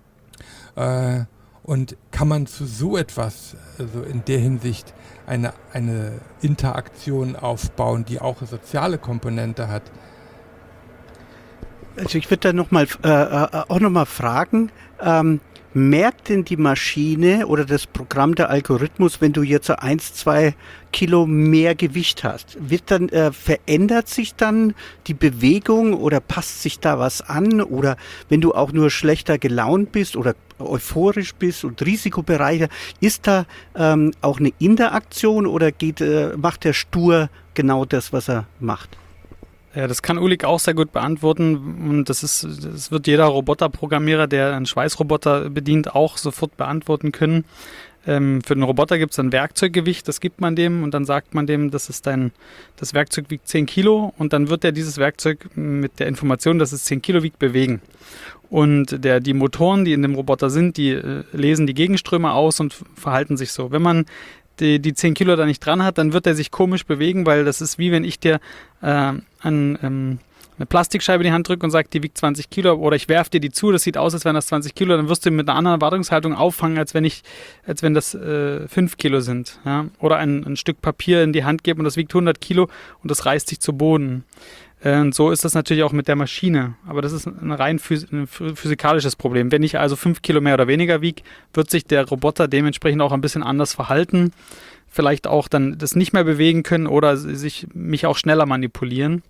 Äh, und kann man zu so etwas, also in der Hinsicht, eine, eine Interaktion aufbauen, die auch eine soziale Komponente hat? Also ich würde da noch mal, äh, auch nochmal fragen, ähm, merkt denn die Maschine oder das Programm, der Algorithmus, wenn du jetzt so eins, zwei Kilo mehr Gewicht hast, wird dann, äh, verändert sich dann die Bewegung oder passt sich da was an, oder wenn du auch nur schlechter gelaunt bist oder euphorisch bist und risikobereiter, ist da ähm, auch eine Interaktion oder geht, äh, macht der stur genau das, was er macht? Ja, das kann Ulik auch sehr gut beantworten, und das ist, das wird jeder Roboterprogrammierer, der einen Schweißroboter bedient, auch sofort beantworten können. Ähm, für den Roboter gibt es ein Werkzeuggewicht, das gibt man dem, und dann sagt man dem, das ist dein, das Werkzeug wiegt zehn Kilo, und dann wird er dieses Werkzeug mit der Information, dass es zehn Kilo wiegt, bewegen. Und der, die Motoren, die in dem Roboter sind, die äh, lesen die Gegenströme aus und verhalten sich so. Wenn man die, die zehn Kilo da nicht dran hat, dann wird er sich komisch bewegen, weil das ist wie wenn ich dir äh, ein, ähm, eine Plastikscheibe in die Hand drücke und sage, die wiegt zwanzig Kilo, oder ich werfe dir die zu, das sieht aus, als wären das zwanzig Kilo, dann wirst du mit einer anderen Erwartungshaltung auffangen, als wenn ich, als wenn das äh, fünf Kilo sind. Ja? Oder ein, ein Stück Papier in die Hand geben und das wiegt hundert Kilo und das reißt sich zu Boden. Äh, und so ist das natürlich auch mit der Maschine. Aber das ist ein rein phys- ein physikalisches Problem. Wenn ich also fünf Kilo mehr oder weniger wiege, wird sich der Roboter dementsprechend auch ein bisschen anders verhalten. Vielleicht auch dann das nicht mehr bewegen können oder sich mich auch schneller manipulieren.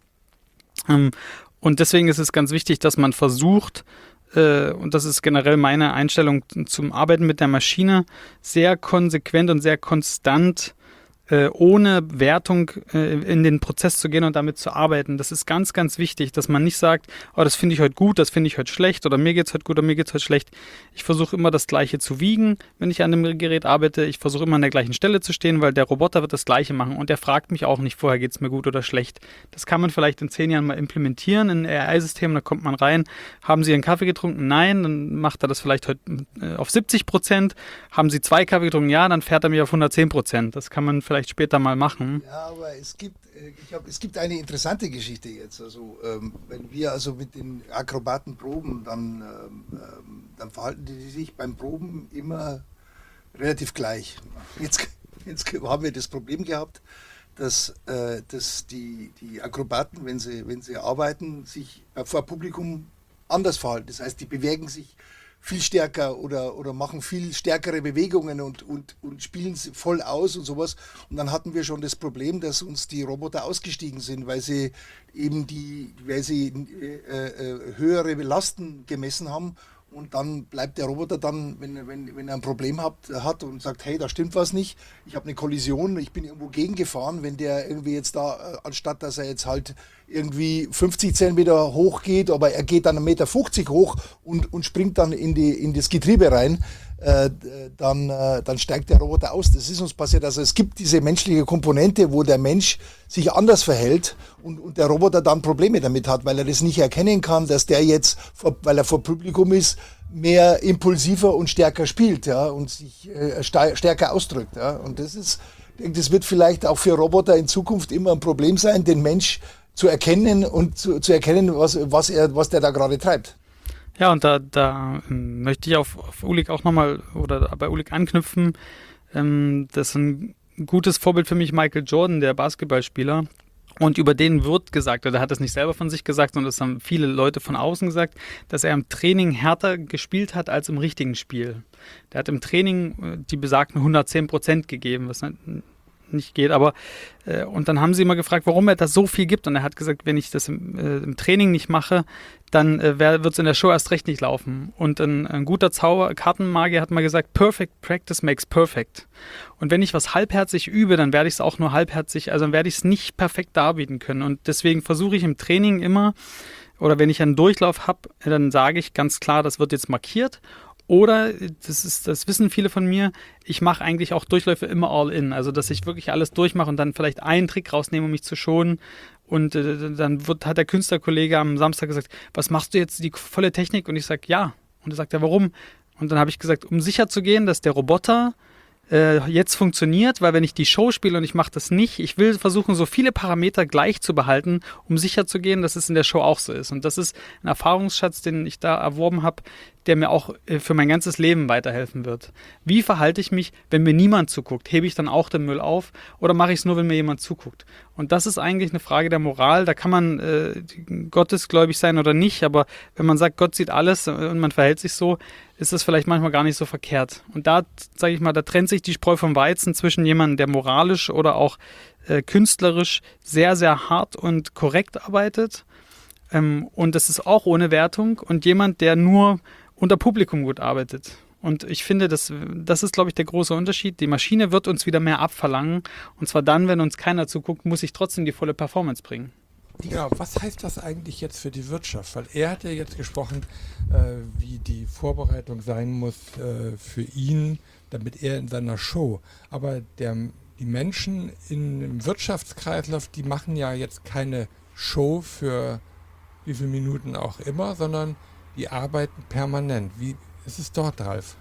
Und deswegen ist es ganz wichtig, dass man versucht, äh, und das ist generell meine Einstellung zum Arbeiten mit der Maschine, sehr konsequent und sehr konstant äh, ohne Wertung äh, in den Prozess zu gehen und damit zu arbeiten. Das ist ganz, ganz wichtig, dass man nicht sagt, oh, das finde ich heute gut, das finde ich heute schlecht oder mir geht es heute gut oder mir geht es heute schlecht. Ich versuche immer das Gleiche zu wiegen, wenn ich an dem Gerät arbeite. Ich versuche immer an der gleichen Stelle zu stehen, weil der Roboter wird das Gleiche machen und der fragt mich auch nicht vorher, geht es mir gut oder schlecht. Das kann man vielleicht in zehn Jahren mal implementieren in ein A I-System, da kommt man rein, haben Sie einen Kaffee getrunken? Nein, dann macht er das vielleicht heute auf siebzig Prozent. Haben Sie zwei Kaffee getrunken? Ja, dann fährt er mich auf hundertzehn Prozent. Das kann man vielleicht später mal machen. Ja, aber es gibt, ich glaub, es gibt eine interessante Geschichte jetzt. Also ähm, wenn wir also mit den Akrobaten proben, dann, ähm, dann verhalten die sich beim Proben immer relativ gleich. Jetzt, jetzt haben wir das Problem gehabt, dass, äh, dass die, die Akrobaten, wenn sie, wenn sie arbeiten, sich vor Publikum anders verhalten. Das heißt, die bewegen sich viel stärker oder, oder machen viel stärkere Bewegungen und, und, und spielen voll aus und sowas. Und dann hatten wir schon das Problem, dass uns die Roboter ausgestiegen sind, weil sie eben die, weil sie äh, äh, höhere Lasten gemessen haben. Und dann bleibt der Roboter dann, wenn, wenn, wenn er ein Problem hat, hat und sagt, hey, da stimmt was nicht, ich habe eine Kollision, ich bin irgendwo gegengefahren, wenn der irgendwie jetzt da, anstatt dass er jetzt halt irgendwie fünfzig Zentimeter hoch geht, aber er geht dann eins Komma fünfzig Meter hoch und, und springt dann in, die, in das Getriebe rein, äh, dann, äh, dann steigt der Roboter aus. Das ist uns passiert. Also es gibt diese menschliche Komponente, wo der Mensch sich anders verhält und, und der Roboter dann Probleme damit hat, weil er das nicht erkennen kann, dass der jetzt, vor, weil er vor Publikum ist, mehr impulsiver und stärker spielt, ja, und sich äh, stärker ausdrückt. Ja. Und das ist, ich denke, das wird vielleicht auch für Roboter in Zukunft immer ein Problem sein, den Mensch zu erkennen und zu, zu erkennen, was, was, er, was der da gerade treibt. Ja, und da, da ähm, möchte ich auf, auf Ulik auch nochmal oder bei Ulik anknüpfen. Ähm, das ist ein gutes Vorbild für mich, Michael Jordan, der Basketballspieler. Und über den wird gesagt, oder er hat das nicht selber von sich gesagt, sondern das haben viele Leute von außen gesagt, dass er im Training härter gespielt hat als im richtigen Spiel. Der hat im Training die besagten hundertzehn Prozent gegeben, was nicht geht, aber äh, und dann haben sie immer gefragt, warum er das so viel gibt, und er hat gesagt, wenn ich das im, äh, im Training nicht mache, dann äh, wird es in der Show erst recht nicht laufen. Und ein, ein guter Zauber, Kartenmagier hat mal gesagt, perfect practice makes perfect. Und wenn ich was halbherzig übe, dann werde ich es auch nur halbherzig, also dann werde ich es nicht perfekt darbieten können. Und deswegen versuche ich im Training immer, oder wenn ich einen Durchlauf habe, dann sage ich ganz klar, das wird jetzt markiert. Oder, das ist, das wissen viele von mir, ich mache eigentlich auch Durchläufe immer all in. Also, dass ich wirklich alles durchmache und dann vielleicht einen Trick rausnehme, um mich zu schonen. Und äh, dann wird, hat der Künstlerkollege am Samstag gesagt, was machst du jetzt, die volle Technik? Und ich sage, ja. Und er sagt, ja, warum? Und dann habe ich gesagt, um sicher zu gehen, dass der Roboter äh, jetzt funktioniert, weil wenn ich die Show spiele und ich mache das nicht, ich will versuchen, so viele Parameter gleich zu behalten, um sicher zu gehen, dass es in der Show auch so ist. Und das ist ein Erfahrungsschatz, den ich da erworben habe, der mir auch für mein ganzes Leben weiterhelfen wird. Wie verhalte ich mich, wenn mir niemand zuguckt? Hebe ich dann auch den Müll auf oder mache ich es nur, wenn mir jemand zuguckt? Und das ist eigentlich eine Frage der Moral. Da kann man äh, gottesgläubig sein oder nicht, aber wenn man sagt, Gott sieht alles und man verhält sich so, ist das vielleicht manchmal gar nicht so verkehrt. Und da, sage ich mal, da trennt sich die Spreu vom Weizen zwischen jemandem, der moralisch oder auch äh, künstlerisch sehr, sehr hart und korrekt arbeitet. Ähm, und das ist auch ohne Wertung. Und jemand, der nur unter Publikum gut arbeitet. Und ich finde, das, das ist, glaube ich, der große Unterschied. Die Maschine wird uns wieder mehr abverlangen. Und zwar dann, wenn uns keiner zuguckt, muss ich trotzdem die volle Performance bringen. Ja, was heißt das eigentlich jetzt für die Wirtschaft? Weil er hat ja jetzt gesprochen, äh, wie die Vorbereitung sein muss äh, für ihn, damit er in seiner Show. Aber der, die Menschen in, im Wirtschaftskreislauf, die machen ja jetzt keine Show für wie viele Minuten auch immer, sondern die arbeiten permanent. Wie ist es dort, Ralf?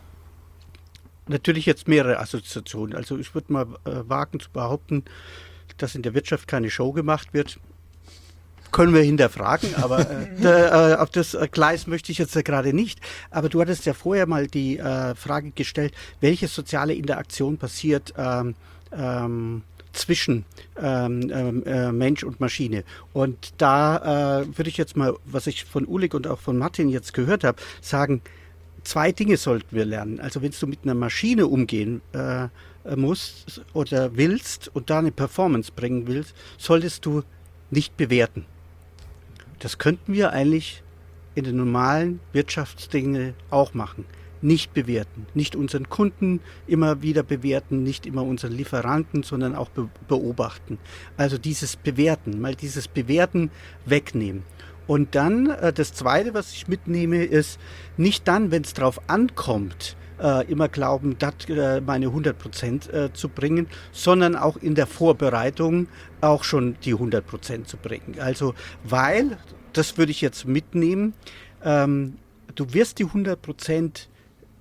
Natürlich jetzt mehrere Assoziationen. Also ich würde mal äh, wagen zu behaupten, dass in der Wirtschaft keine Show gemacht wird. können wir hinterfragen, aber äh, da, äh, auf das Gleis möchte ich jetzt äh, gerade nicht. Aber du hattest ja vorher mal die äh, Frage gestellt, welche soziale Interaktion passiert ähm, ähm, zwischen ähm, äh, Mensch und Maschine. Und da äh, würde ich jetzt mal, was ich von Ulik und auch von Martin jetzt gehört habe, sagen, zwei Dinge sollten wir lernen. Also wenn du mit einer Maschine umgehen äh, musst oder willst und da eine Performance bringen willst, solltest du nicht bewerten. Das könnten wir eigentlich in den normalen Wirtschaftsdingen auch machen. Nicht bewerten. Nicht unseren Kunden immer wieder bewerten, nicht immer unseren Lieferanten, sondern auch be- beobachten. Also dieses Bewerten, mal dieses Bewerten wegnehmen. Und dann äh, das Zweite, was ich mitnehme, ist nicht dann, wenn es drauf ankommt, äh, immer glauben, das äh, meine hundert Prozent äh, zu bringen, sondern auch in der Vorbereitung auch schon die hundert Prozent zu bringen. Also weil, das würde ich jetzt mitnehmen, ähm, du wirst die hundert Prozent,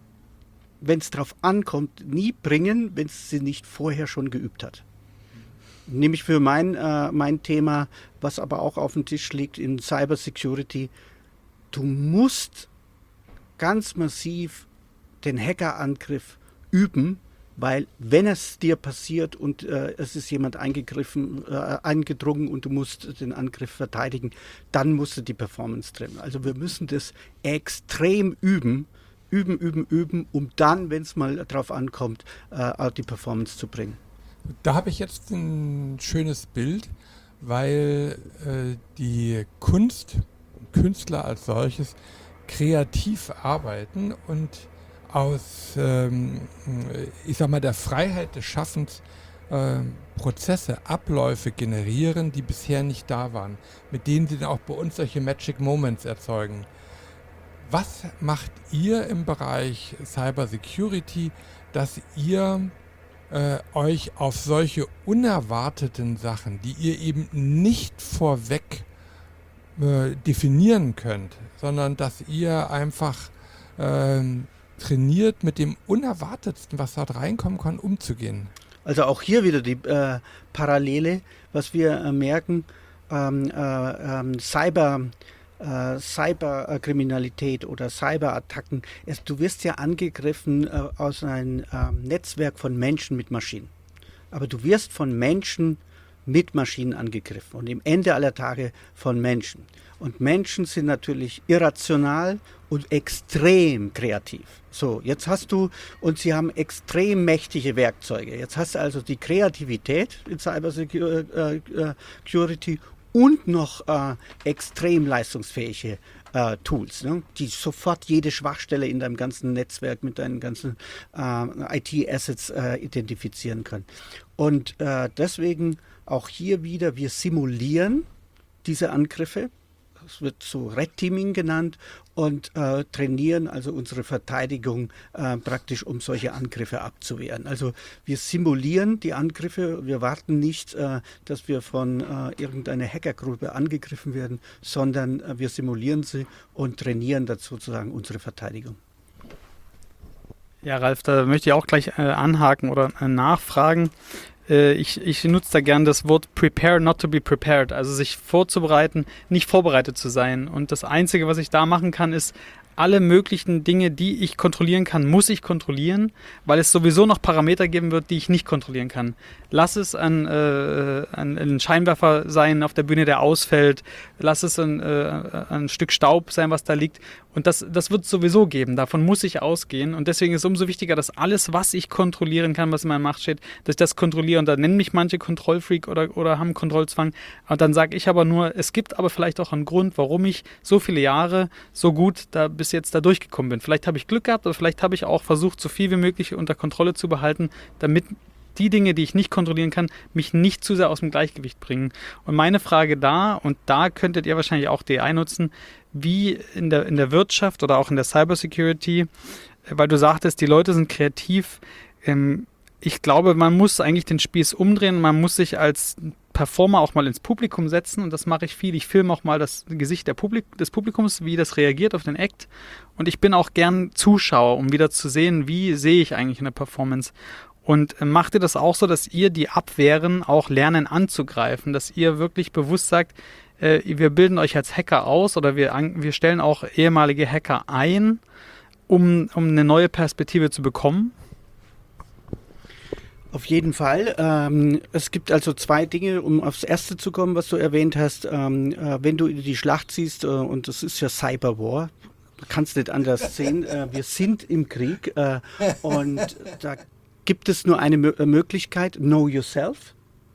wenn es drauf ankommt, nie bringen, wenn es sie nicht vorher schon geübt hat. Nämlich für mein, äh, mein Thema, was aber auch auf dem Tisch liegt in Cyber Security. Du musst ganz massiv den Hackerangriff üben, weil wenn es dir passiert und äh, es ist jemand eingegriffen, äh, eingedrungen und du musst den Angriff verteidigen, dann musst du die Performance trennen. Also wir müssen das extrem üben, üben, üben, üben, um dann, wenn es mal drauf ankommt, äh, die Performance zu bringen. Da habe ich jetzt ein schönes Bild, weil äh, die Kunst, Künstler als solches, kreativ arbeiten und aus, ähm, ich sag mal, der Freiheit des Schaffens äh, Prozesse, Abläufe generieren, die bisher nicht da waren, mit denen sie dann auch bei uns solche Magic Moments erzeugen. Was macht ihr im Bereich Cyber Security, dass ihr äh, euch auf solche unerwarteten Sachen, die ihr eben nicht vorweg äh, definieren könnt, sondern dass ihr einfach äh, trainiert, mit dem Unerwartetsten, was dort reinkommen kann, umzugehen? Also auch hier wieder die äh, Parallele, was wir äh, merken, ähm, äh, ähm, Cyber Äh, Cyberkriminalität oder Cyberattacken. Es, du wirst ja angegriffen äh, aus einem äh, Netzwerk von Menschen mit Maschinen. Aber du wirst von Menschen mit Maschinen angegriffen und im Ende aller Tage von Menschen. Und Menschen sind natürlich irrational und extrem kreativ. So, jetzt hast du, und sie haben extrem mächtige Werkzeuge. Jetzt hast du also die Kreativität in Cybersecurity und noch äh, extrem leistungsfähige äh, Tools, ne, die sofort jede Schwachstelle in deinem ganzen Netzwerk mit deinen ganzen äh, I T-Assets äh, identifizieren können. Und äh, deswegen auch hier wieder, wir simulieren diese Angriffe. Das wird so Red Teaming genannt und äh, trainieren also unsere Verteidigung äh, praktisch, um solche Angriffe abzuwehren. Also wir simulieren die Angriffe, wir warten nicht, äh, dass wir von äh, irgendeiner Hackergruppe angegriffen werden, sondern äh, wir simulieren sie und trainieren dazu sozusagen unsere Verteidigung. Ja, Ralf, da möchte ich auch gleich äh, anhaken oder äh, nachfragen. Ich, ich nutze da gern das Wort prepare not to be prepared, also sich vorzubereiten, nicht vorbereitet zu sein. Und das Einzige, was ich da machen kann, ist, alle möglichen Dinge, die ich kontrollieren kann, muss ich kontrollieren, weil es sowieso noch Parameter geben wird, die ich nicht kontrollieren kann. Lass es ein, äh, ein, ein Scheinwerfer sein auf der Bühne, der ausfällt. Lass es ein, äh, ein Stück Staub sein, was da liegt. Und das, das wird es sowieso geben. Davon muss ich ausgehen. Und deswegen ist es umso wichtiger, dass alles, was ich kontrollieren kann, was in meiner Macht steht, dass ich das kontrolliere. Und da nennen mich manche Kontrollfreak oder, oder haben Kontrollzwang. Und dann sage ich aber nur, es gibt aber vielleicht auch einen Grund, warum ich so viele Jahre so gut da bis jetzt da durchgekommen bin. Vielleicht habe ich Glück gehabt, aber vielleicht habe ich auch versucht, so viel wie möglich unter Kontrolle zu behalten, damit die Dinge, die ich nicht kontrollieren kann, mich nicht zu sehr aus dem Gleichgewicht bringen. Und meine Frage da, und da könntet ihr wahrscheinlich auch D I nutzen, wie in der, in der Wirtschaft oder auch in der Cybersecurity, weil du sagtest, die Leute sind kreativ. Ähm, ich glaube, man muss eigentlich den Spieß umdrehen, man muss sich als Performer auch mal ins Publikum setzen und das mache ich viel. Ich filme auch mal das Gesicht der Publik- des Publikums, wie das reagiert auf den Act und ich bin auch gern Zuschauer, um wieder zu sehen, wie sehe ich eigentlich eine Performance. Und macht ihr das auch so, dass ihr die Abwehren auch lernen anzugreifen, dass ihr wirklich bewusst sagt, äh, wir bilden euch als Hacker aus oder wir, an, wir stellen auch ehemalige Hacker ein, um, um eine neue Perspektive zu bekommen? Auf jeden Fall. Ähm, es gibt also zwei Dinge, um aufs Erste zu kommen, was du erwähnt hast. Ähm, äh, wenn du die Schlacht siehst, äh, und das ist ja Cyberwar, man kann es nicht anders sehen, äh, wir sind im Krieg äh, und da gibt es nur eine Mö- Möglichkeit, know yourself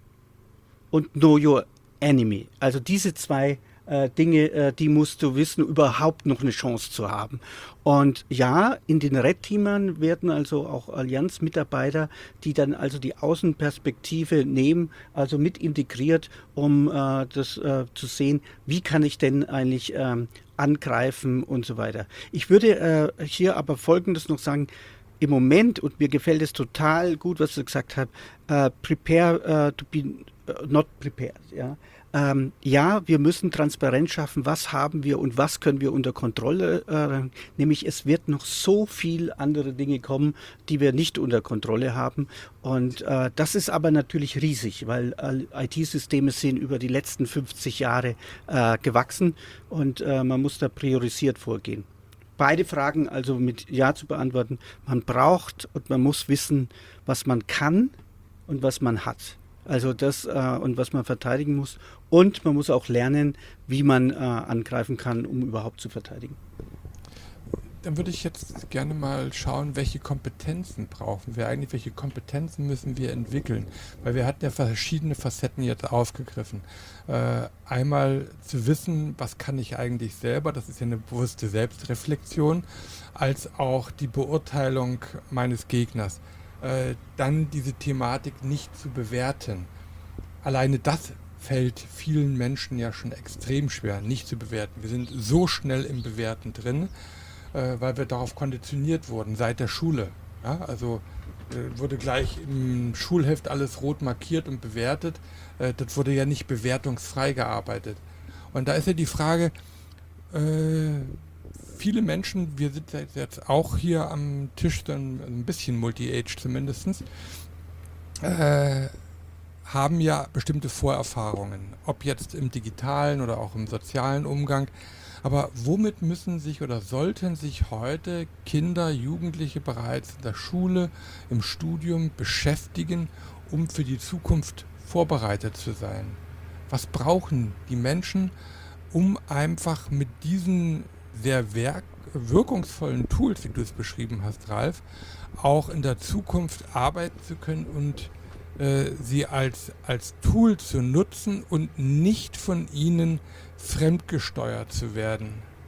und know your enemy. Also diese zwei äh, Dinge, äh, die musst du wissen, überhaupt noch eine Chance zu haben. Und ja, in den Red Teamern werden also auch Allianz-Mitarbeiter, die dann also die Außenperspektive nehmen, also mit integriert, um äh, das äh, zu sehen, wie kann ich denn eigentlich ähm, angreifen und so weiter. Ich würde äh, hier aber Folgendes noch sagen. Im Moment, und mir gefällt es total gut, was du gesagt hast, uh, prepare uh, to be uh, not prepared. Ja? Ähm, ja, wir müssen Transparenz schaffen, was haben wir und was können wir unter Kontrolle, äh, nämlich es wird noch so viel andere Dinge kommen, die wir nicht unter Kontrolle haben und äh, das ist aber natürlich riesig, weil äh, I T-Systeme sind über die letzten fünfzig Jahre äh, gewachsen und äh, man muss da priorisiert vorgehen. Beide Fragen also mit Ja zu beantworten. Man braucht und man muss wissen, was man kann und was man hat. Also das äh, und was man verteidigen muss. Und man muss auch lernen, wie man äh, angreifen kann, um überhaupt zu verteidigen. Dann würde ich jetzt gerne mal schauen, welche Kompetenzen brauchen wir eigentlich, welche Kompetenzen müssen wir entwickeln, weil wir hatten ja verschiedene Facetten jetzt aufgegriffen. Äh, einmal zu wissen, was kann ich eigentlich selber, das ist ja eine bewusste Selbstreflexion, als auch die Beurteilung meines Gegners. Äh, dann diese Thematik nicht zu bewerten. Alleine das fällt vielen Menschen ja schon extrem schwer, nicht zu bewerten. Wir sind so schnell im Bewerten drin, äh, weil wir darauf konditioniert wurden, seit der Schule. Ja, also äh, wurde gleich im Schulheft alles rot markiert und bewertet. Äh, das wurde ja nicht bewertungsfrei gearbeitet. Und da ist ja die Frage, äh, viele Menschen, wir sind jetzt auch hier am Tisch, dann ein bisschen Multi-Age zumindest, äh, haben ja bestimmte Vorerfahrungen, ob jetzt im digitalen oder auch im sozialen Umgang. Aber womit müssen sich oder sollten sich heute Kinder, Jugendliche bereits in der Schule, im Studium beschäftigen, um für die Zukunft vorbereitet zu sein? Was brauchen die Menschen, um einfach mit diesen sehr werk- wirkungsvollen Tools, wie du es beschrieben hast, Ralf, auch in der Zukunft arbeiten zu können und äh, sie als, als Tool zu nutzen und nicht von ihnen fremdgesteuert zu werden?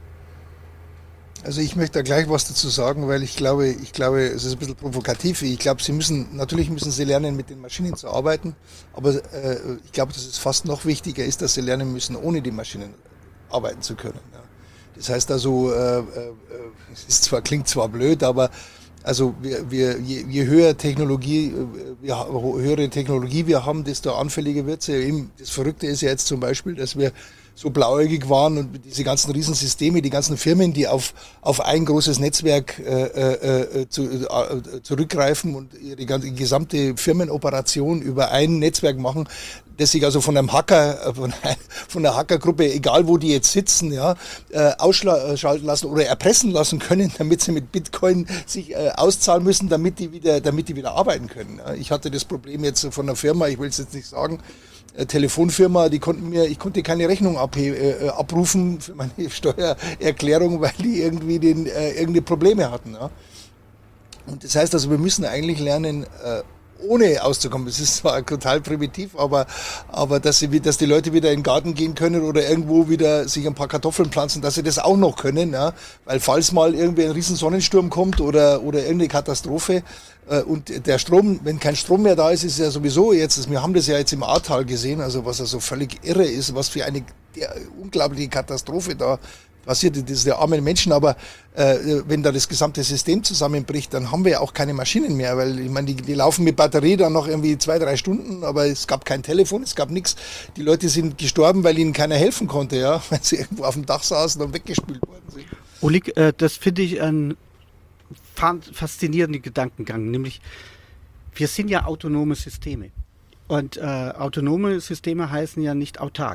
Also ich möchte da gleich was dazu sagen, weil ich glaube, ich glaube, es ist ein bisschen provokativ. Ich glaube, sie müssen, natürlich müssen sie lernen, mit den Maschinen zu arbeiten, aber äh, ich glaube, dass es fast noch wichtiger ist, dass sie lernen müssen, ohne die Maschinen arbeiten zu können. Ja. Das heißt also, äh, äh, es ist zwar, klingt zwar blöd, aber also wir, wir, je, je höher Technologie, je höhere Technologie wir haben, desto anfälliger wird sie. Eben, das Verrückte ist ja jetzt zum Beispiel, dass wir so blauäugig waren und diese ganzen Riesensysteme, die ganzen Firmen, die auf, auf ein großes Netzwerk äh, äh, zu, äh, zurückgreifen und ihre ganze, die gesamte Firmenoperation über ein Netzwerk machen, das sich also von einem Hacker, von, von einer Hackergruppe, egal wo die jetzt sitzen, ja, äh, ausschalten lassen oder erpressen lassen können, damit sie mit Bitcoin sich äh, auszahlen müssen, damit die wieder, damit die wieder arbeiten können. Ja. Ich hatte das Problem jetzt von einer Firma, ich will es jetzt nicht sagen, äh, Telefonfirma, die konnten mir, ich konnte keine Rechnung ab, äh, abrufen für meine Steuererklärung, weil die irgendwie den, äh, irgendeine Probleme hatten. Ja. Und das heißt also, wir müssen eigentlich lernen, äh, ohne auszukommen. Das ist zwar total primitiv, aber, aber dass, sie, dass die Leute wieder in den Garten gehen können oder irgendwo wieder sich ein paar Kartoffeln pflanzen, dass sie das auch noch können. Ja? Weil falls mal irgendwie ein riesen Sonnensturm kommt oder, oder irgendeine Katastrophe äh, und der Strom, wenn kein Strom mehr da ist, ist ja sowieso jetzt, wir haben das ja jetzt im Ahrtal gesehen, also was ja so völlig irre ist, was für eine der, unglaubliche Katastrophe da passiert, das ist der armen Menschen, aber äh, wenn da das gesamte System zusammenbricht, dann haben wir ja auch keine Maschinen mehr, weil ich meine, die, die laufen mit Batterie dann noch irgendwie zwei, drei Stunden, aber es gab kein Telefon, es gab nichts. Die Leute sind gestorben, weil ihnen keiner helfen konnte, ja, weil sie irgendwo auf dem Dach saßen und weggespült worden sind. Oleg, äh, das finde ich einen faszinierenden Gedankengang, nämlich wir sind ja autonome Systeme und äh, autonome Systeme heißen ja nicht autark.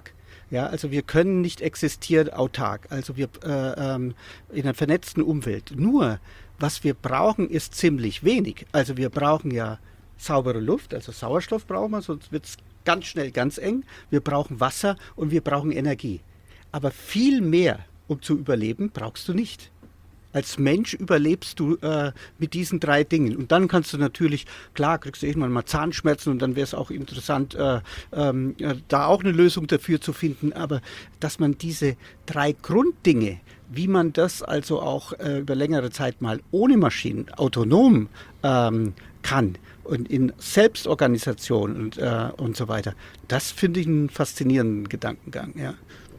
Ja, also wir können nicht existieren autark, also wir äh, ähm, in einer vernetzten Umwelt. Nur, was wir brauchen, ist ziemlich wenig. Also wir brauchen ja saubere Luft, also Sauerstoff brauchen wir, sonst wird es ganz schnell ganz eng. Wir brauchen Wasser und wir brauchen Energie. Aber viel mehr, um zu überleben, brauchst du nicht. Als Mensch überlebst du äh, mit diesen drei Dingen. Und dann kannst du natürlich, klar, kriegst du irgendwann mal Zahnschmerzen und dann wäre es auch interessant, äh, ähm, äh, da auch eine Lösung dafür zu finden. Aber dass man diese drei Grunddinge, wie man das also auch äh, über längere Zeit mal ohne Maschinen autonom ähm, kann und in Selbstorganisation und, äh, und so weiter, das finde ich einen faszinierenden Gedankengang, ja.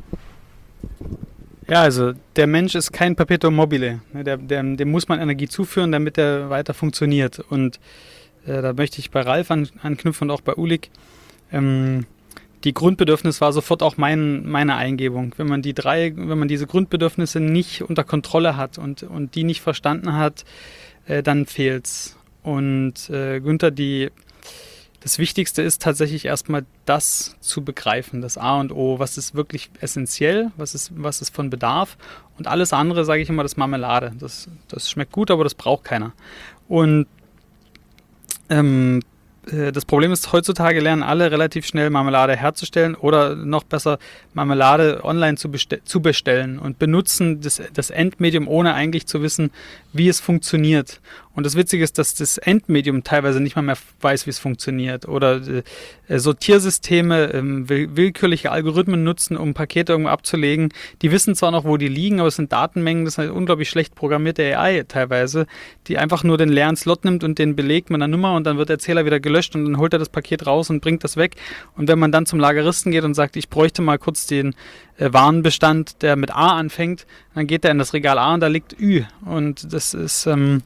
Ja, also der Mensch ist kein Perpetuum mobile. Der, der, dem muss man Energie zuführen, damit er weiter funktioniert. Und äh, da möchte ich bei Ralf an, anknüpfen und auch bei Ulik. Ähm, die Grundbedürfnis war sofort auch mein, meine Eingebung. Wenn man die drei, wenn man diese Grundbedürfnisse nicht unter Kontrolle hat und, und die nicht verstanden hat, äh, dann fehlt's. Und äh, Günther, die Das Wichtigste ist tatsächlich erstmal das zu begreifen, das A und O, was ist wirklich essentiell, was ist, was ist von Bedarf und alles andere, sage ich immer, das Marmelade. Das, das schmeckt gut, aber das braucht keiner. Und ähm, das Problem ist, heutzutage lernen alle relativ schnell Marmelade herzustellen oder noch besser Marmelade online zu, bestell- zu bestellen und benutzen das, das Endmedium, ohne eigentlich zu wissen, wie es funktioniert. Und das Witzige ist, dass das Endmedium teilweise nicht mal mehr weiß, wie es funktioniert. Oder äh, Sortiersysteme, äh, will, willkürliche Algorithmen nutzen, um Pakete irgendwo abzulegen. Die wissen zwar noch, wo die liegen, aber es sind Datenmengen, das ist eine unglaublich schlecht programmierte A I teilweise, die einfach nur den leeren Slot nimmt und den belegt mit einer Nummer und dann wird der Zähler wieder gelöscht und dann holt er das Paket raus und bringt das weg. Und wenn man dann zum Lageristen geht und sagt, ich bräuchte mal kurz den äh, Warenbestand, der mit A anfängt, dann geht er in das Regal A und da liegt Ü. Und das ist... Ähm,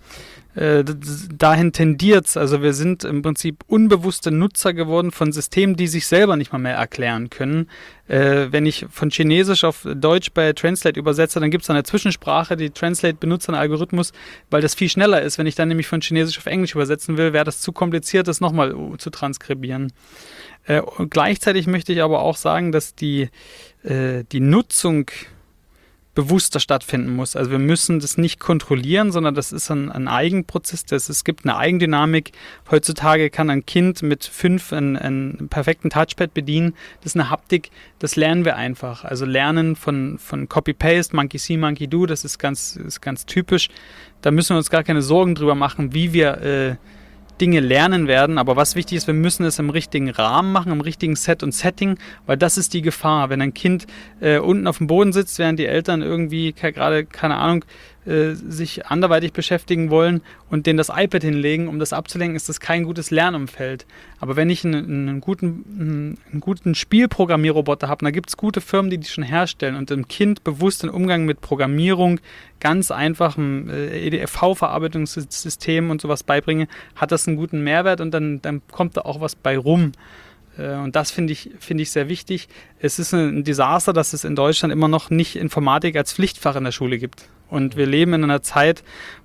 dahin tendiert es. Also wir sind im Prinzip unbewusste Nutzer geworden von Systemen, die sich selber nicht mal mehr erklären können. Äh, wenn ich von Chinesisch auf Deutsch bei Translate übersetze, dann gibt es eine Zwischensprache, die Translate benutzt einen Algorithmus, weil das viel schneller ist. Wenn ich dann nämlich von Chinesisch auf Englisch übersetzen will, wäre das zu kompliziert, das nochmal zu transkribieren. Äh, und gleichzeitig möchte ich aber auch sagen, dass die, äh, die Nutzung bewusster stattfinden muss. Also wir müssen das nicht kontrollieren, sondern das ist ein, ein Eigenprozess. Das, es gibt eine Eigendynamik. Heutzutage kann ein Kind mit fünf einen, einen perfekten Touchpad bedienen. Das ist eine Haptik, das lernen wir einfach. Also lernen von, von Copy-Paste, Monkey See, Monkey Do, das ist ganz, ist ganz typisch. Da müssen wir uns gar keine Sorgen drüber machen, wie wir äh, Dinge lernen werden, aber was wichtig ist, wir müssen es im richtigen Rahmen machen, im richtigen Set und Setting, weil das ist die Gefahr. Wenn ein Kind äh, unten auf dem Boden sitzt, während die Eltern irgendwie gerade, keine Ahnung, äh, sich anderweitig beschäftigen wollen und denen das iPad hinlegen, um das abzulenken, ist das kein gutes Lernumfeld. Aber wenn ich einen, einen, guten, einen guten Spielprogrammierroboter habe, da gibt es gute Firmen, die die schon herstellen und dem Kind bewusst den Umgang mit Programmierung, ganz einfachem äh, E D V-Verarbeitungssystem und sowas beibringe, hat das einen guten Mehrwert und dann, dann kommt da auch was bei rum. Äh, und das finde ich, finde ich sehr wichtig. Es ist ein Desaster, dass es in Deutschland immer noch nicht Informatik als Pflichtfach in der Schule gibt. Und wir leben in einer Zeit,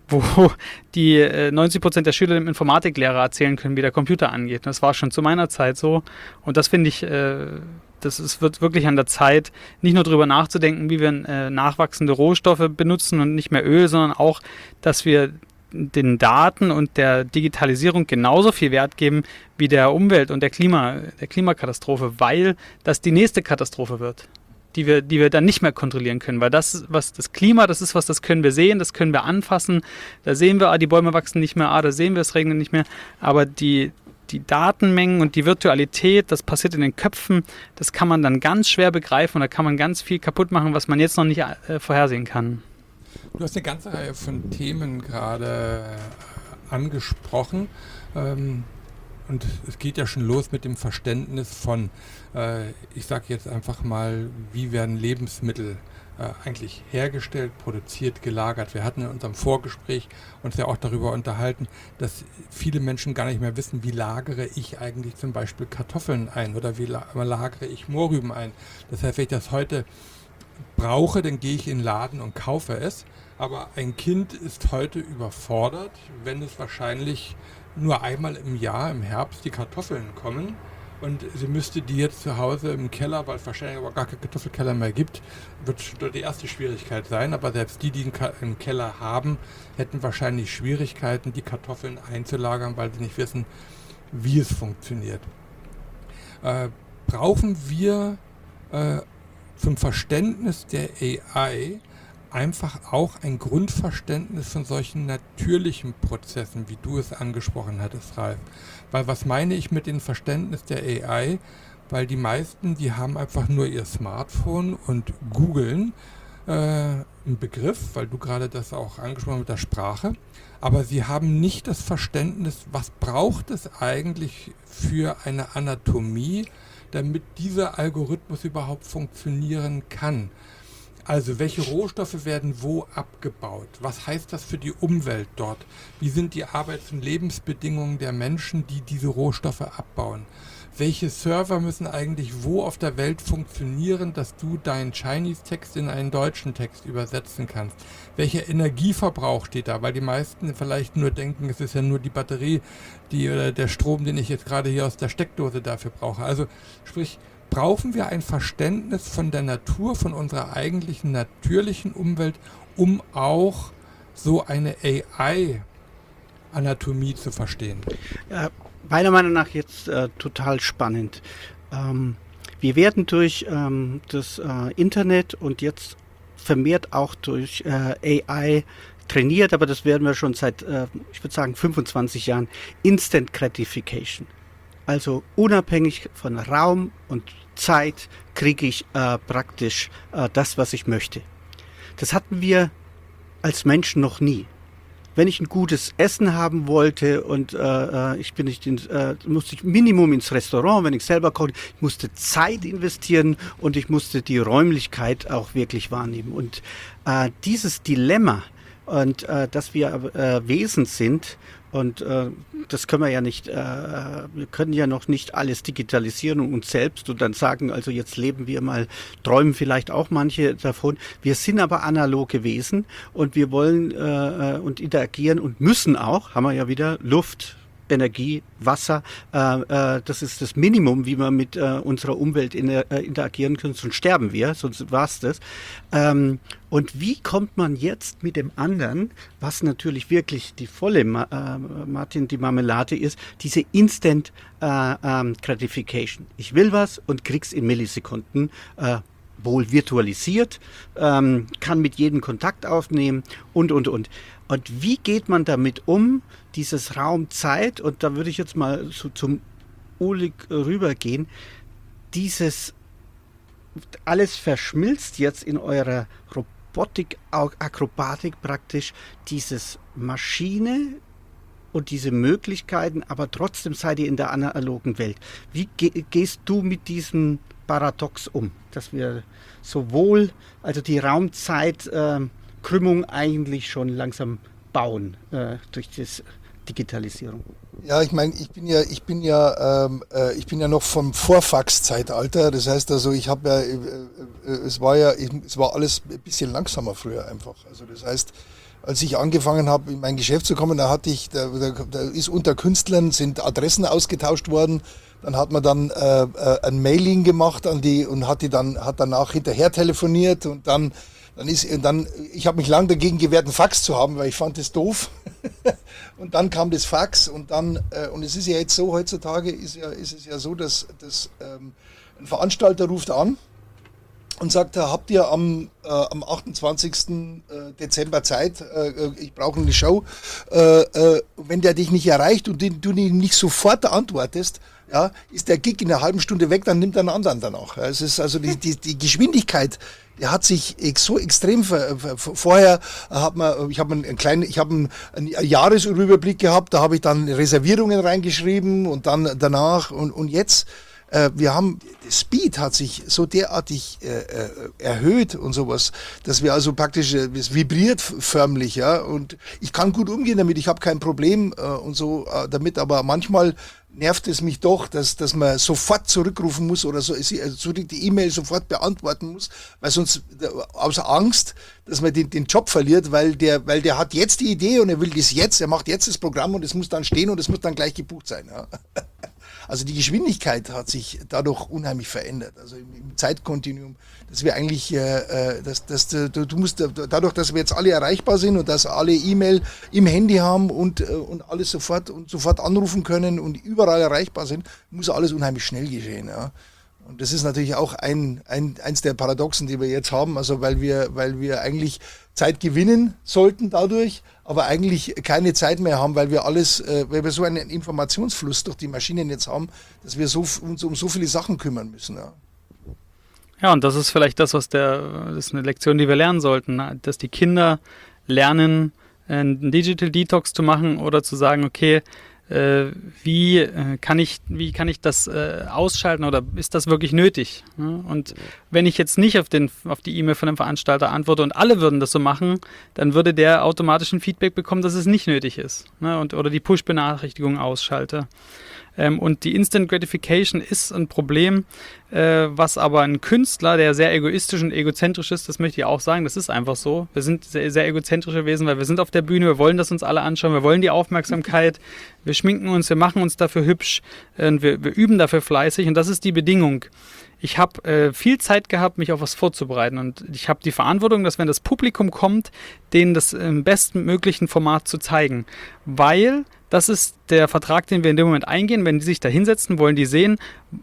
wo die äh, neunzig Prozent der Schüler dem Informatiklehrer erzählen können, wie der Computer angeht. Und das war schon zu meiner Zeit so. Und das finde ich, äh, das ist, wird wirklich an der Zeit, nicht nur darüber nachzudenken, wie wir äh, nachwachsende Rohstoffe benutzen und nicht mehr Öl, sondern auch, dass wir den Daten und der Digitalisierung genauso viel Wert geben wie der Umwelt und der, Klima, der Klimakatastrophe, weil das die nächste Katastrophe wird, die wir, die wir dann nicht mehr kontrollieren können. Weil das, was das Klima, das ist was, das können wir sehen, das können wir anfassen. Da sehen wir, ah, die Bäume wachsen nicht mehr, ah, da sehen wir, es regnet nicht mehr. Aber die, die Datenmengen und die Virtualität, das passiert in den Köpfen, das kann man dann ganz schwer begreifen und da kann man ganz viel kaputt machen, was man jetzt noch nicht äh, vorhersehen kann. Du hast eine ganze Reihe von Themen gerade angesprochen. Ähm, und es geht ja schon los mit dem Verständnis von, äh, ich sage jetzt einfach mal, wie werden Lebensmittel äh, eigentlich hergestellt, produziert, gelagert. Wir hatten in unserem Vorgespräch uns ja auch darüber unterhalten, dass viele Menschen gar nicht mehr wissen, wie lagere ich eigentlich zum Beispiel Kartoffeln ein oder wie la- lagere ich Mohrrüben ein. Das heißt, wenn ich das heute brauche, dann gehe ich in den Laden und kaufe es. Aber ein Kind ist heute überfordert, wenn es wahrscheinlich nur einmal im Jahr, im Herbst, die Kartoffeln kommen und sie müsste die jetzt zu Hause im Keller, weil es wahrscheinlich aber gar keinen Kartoffelkeller mehr gibt, wird schon die erste Schwierigkeit sein. Aber selbst die, die einen Ka- einen Keller haben, hätten wahrscheinlich Schwierigkeiten, die Kartoffeln einzulagern, weil sie nicht wissen, wie es funktioniert. Äh, brauchen wir äh, zum Verständnis der A I einfach auch ein Grundverständnis von solchen natürlichen Prozessen, wie du es angesprochen hattest, Ralf. Weil was meine ich mit dem Verständnis der A I? Weil die meisten, die haben einfach nur ihr Smartphone und googeln äh, einen Begriff, weil du gerade das auch angesprochen hast mit der Sprache, aber sie haben nicht das Verständnis, was braucht es eigentlich für eine Anatomie, damit dieser Algorithmus überhaupt funktionieren kann. Also welche Rohstoffe werden wo abgebaut? Was heißt das für die Umwelt dort? Wie sind die Arbeits- und Lebensbedingungen der Menschen, die diese Rohstoffe abbauen? Welche Server müssen eigentlich wo auf der Welt funktionieren, dass du deinen Chinese-Text in einen deutschen Text übersetzen kannst? Welcher Energieverbrauch steht da? Weil die meisten vielleicht nur denken, es ist ja nur die Batterie, die oder der Strom, den ich jetzt gerade hier aus der Steckdose dafür brauche. Also sprich, brauchen wir ein Verständnis von der Natur, von unserer eigentlichen natürlichen Umwelt, um auch so eine A I-Anatomie zu verstehen? Ja, meiner Meinung nach jetzt äh, total spannend. Ähm, wir werden durch ähm, das äh, Internet und jetzt vermehrt auch durch äh, A I trainiert, aber das werden wir schon seit, äh, ich würde sagen, fünfundzwanzig Jahren, Instant Gratification. Also unabhängig von Raum und Zeit kriege ich äh, praktisch äh, das, was ich möchte. Das hatten wir als Menschen noch nie. Wenn ich ein gutes Essen haben wollte und äh, ich bin nicht in, äh, musste ich Minimum ins Restaurant, wenn ich selber koche, ich musste Zeit investieren und ich musste die Räumlichkeit auch wirklich wahrnehmen. Und äh, dieses Dilemma und äh, dass wir äh, Wesen sind, und äh, das können wir ja nicht, äh, wir können ja noch nicht alles digitalisieren und uns selbst und dann sagen, also jetzt leben wir mal, träumen vielleicht auch manche davon. Wir sind aber analoge Wesen und wir wollen äh, und interagieren und müssen auch, haben wir ja wieder, Luft, Energie, Wasser, äh, äh, das ist das Minimum, wie wir mit äh, unserer Umwelt in, äh, interagieren können, sonst sterben wir, sonst war es das. Ähm, und wie kommt man jetzt mit dem anderen, was natürlich wirklich die volle, Ma- äh, Martin, die Marmelade ist, diese Instant äh, ähm, Gratification. Ich will was und krieg's in Millisekunden, äh, wohl virtualisiert, ähm, kann mit jedem Kontakt aufnehmen und, und, und. Und wie geht man damit um, dieses Raum-Zeit, und da würde ich jetzt mal so zum Oleg rübergehen, dieses, alles verschmilzt jetzt in eurer Robotik, Akrobatik praktisch, dieses Maschine und diese Möglichkeiten, aber trotzdem seid ihr in der analogen Welt. Wie ge- gehst du mit diesem Paradox um, dass wir sowohl, also die Raumzeitkrümmung äh, eigentlich schon langsam bauen äh, durch die Digitalisierung? Ja, ich meine, ich bin ja, ich bin ja, ähm, äh, ich bin ja noch vom Vorfax-Zeitalter. Das heißt also, ich habe ja, äh, äh, es war ja, ich, es war alles ein bisschen langsamer früher einfach. Also das heißt, als ich angefangen habe, in mein Geschäft zu kommen, da hatte ich, da, da, da ist unter Künstlern sind Adressen ausgetauscht worden. Dann hat man dann äh, äh, ein Mailing gemacht an die und hat die dann, hat danach hinterher telefoniert und dann, dann ist, dann, ich habe mich lange dagegen gewehrt, einen Fax zu haben, weil ich fand das doof. Und dann kam das Fax und dann, äh, und es ist ja jetzt so, heutzutage ist ja, ist es ja so, dass, dass ähm, ein Veranstalter ruft an und sagt, habt ihr am, äh, am achtundzwanzigsten Dezember Zeit, äh, ich brauche eine Show, äh, äh, wenn der dich nicht erreicht und den, du nicht sofort antwortest, ja, ist der Gig in einer halben Stunde weg, dann nimmt er einen anderen danach. Es ist also die, die, die Geschwindigkeit, die hat sich so extrem ver, ver, vorher hat man, ich habe einen kleinen, ich habe einen, einen Jahresüberblick gehabt, da habe ich dann Reservierungen reingeschrieben und dann danach und, und jetzt, äh, wir haben, Speed hat sich so derartig äh, erhöht und sowas, dass wir also praktisch, äh, es vibriert förmlich, ja, und ich kann gut umgehen damit, ich habe kein Problem äh, und so äh, damit, aber manchmal nervt es mich doch, dass, dass man sofort zurückrufen muss oder so, also die E-Mail sofort beantworten muss, weil sonst aus Angst, dass man den, den Job verliert, weil der, weil der hat jetzt die Idee und er will das jetzt, er macht jetzt das Programm und es muss dann stehen und es muss dann gleich gebucht sein. Ja. Also die Geschwindigkeit hat sich dadurch unheimlich verändert. Also im, im Zeitkontinuum, dass wir eigentlich, äh, dass, dass du, du musst dadurch, dass wir jetzt alle erreichbar sind und dass alle E-Mail im Handy haben und, und alles sofort und sofort anrufen können und überall erreichbar sind, muss alles unheimlich schnell geschehen. Ja. Und das ist natürlich auch ein, ein, eins der Paradoxen, die wir jetzt haben, also weil wir, weil wir eigentlich Zeit gewinnen sollten dadurch, aber eigentlich keine Zeit mehr haben, weil wir alles, äh, weil wir so einen Informationsfluss durch die Maschinen jetzt haben, dass wir so, uns um so viele Sachen kümmern müssen. Ja. Ja, und das ist vielleicht das, was der, das ist eine Lektion, die wir lernen sollten, dass die Kinder lernen, einen Digital Detox zu machen oder zu sagen, okay, Äh, wie, äh, kann ich, wie kann ich das äh, ausschalten oder ist das wirklich nötig? Ja? Und wenn ich jetzt nicht auf, den, auf die E-Mail von dem Veranstalter antworte und alle würden das so machen, dann würde der automatisch ein Feedback bekommen, dass es nicht nötig ist, ne? und, oder die Push-Benachrichtigung ausschalte. Ähm, und die Instant Gratification ist ein Problem, äh, was aber ein Künstler, der sehr egoistisch und egozentrisch ist, das möchte ich auch sagen, das ist einfach so. Wir sind sehr, sehr egozentrische Wesen, weil wir sind auf der Bühne, wir wollen das uns alle anschauen, wir wollen die Aufmerksamkeit, wir schminken uns, wir machen uns dafür hübsch, äh, wir, wir üben dafür fleißig und das ist die Bedingung. Ich habe äh, viel Zeit gehabt, mich auf was vorzubereiten und ich habe die Verantwortung, dass wenn das Publikum kommt, denen das im bestmöglichen Format zu zeigen, weil das ist der Vertrag, den wir in dem Moment eingehen. Wenn die sich da hinsetzen, wollen die sehen,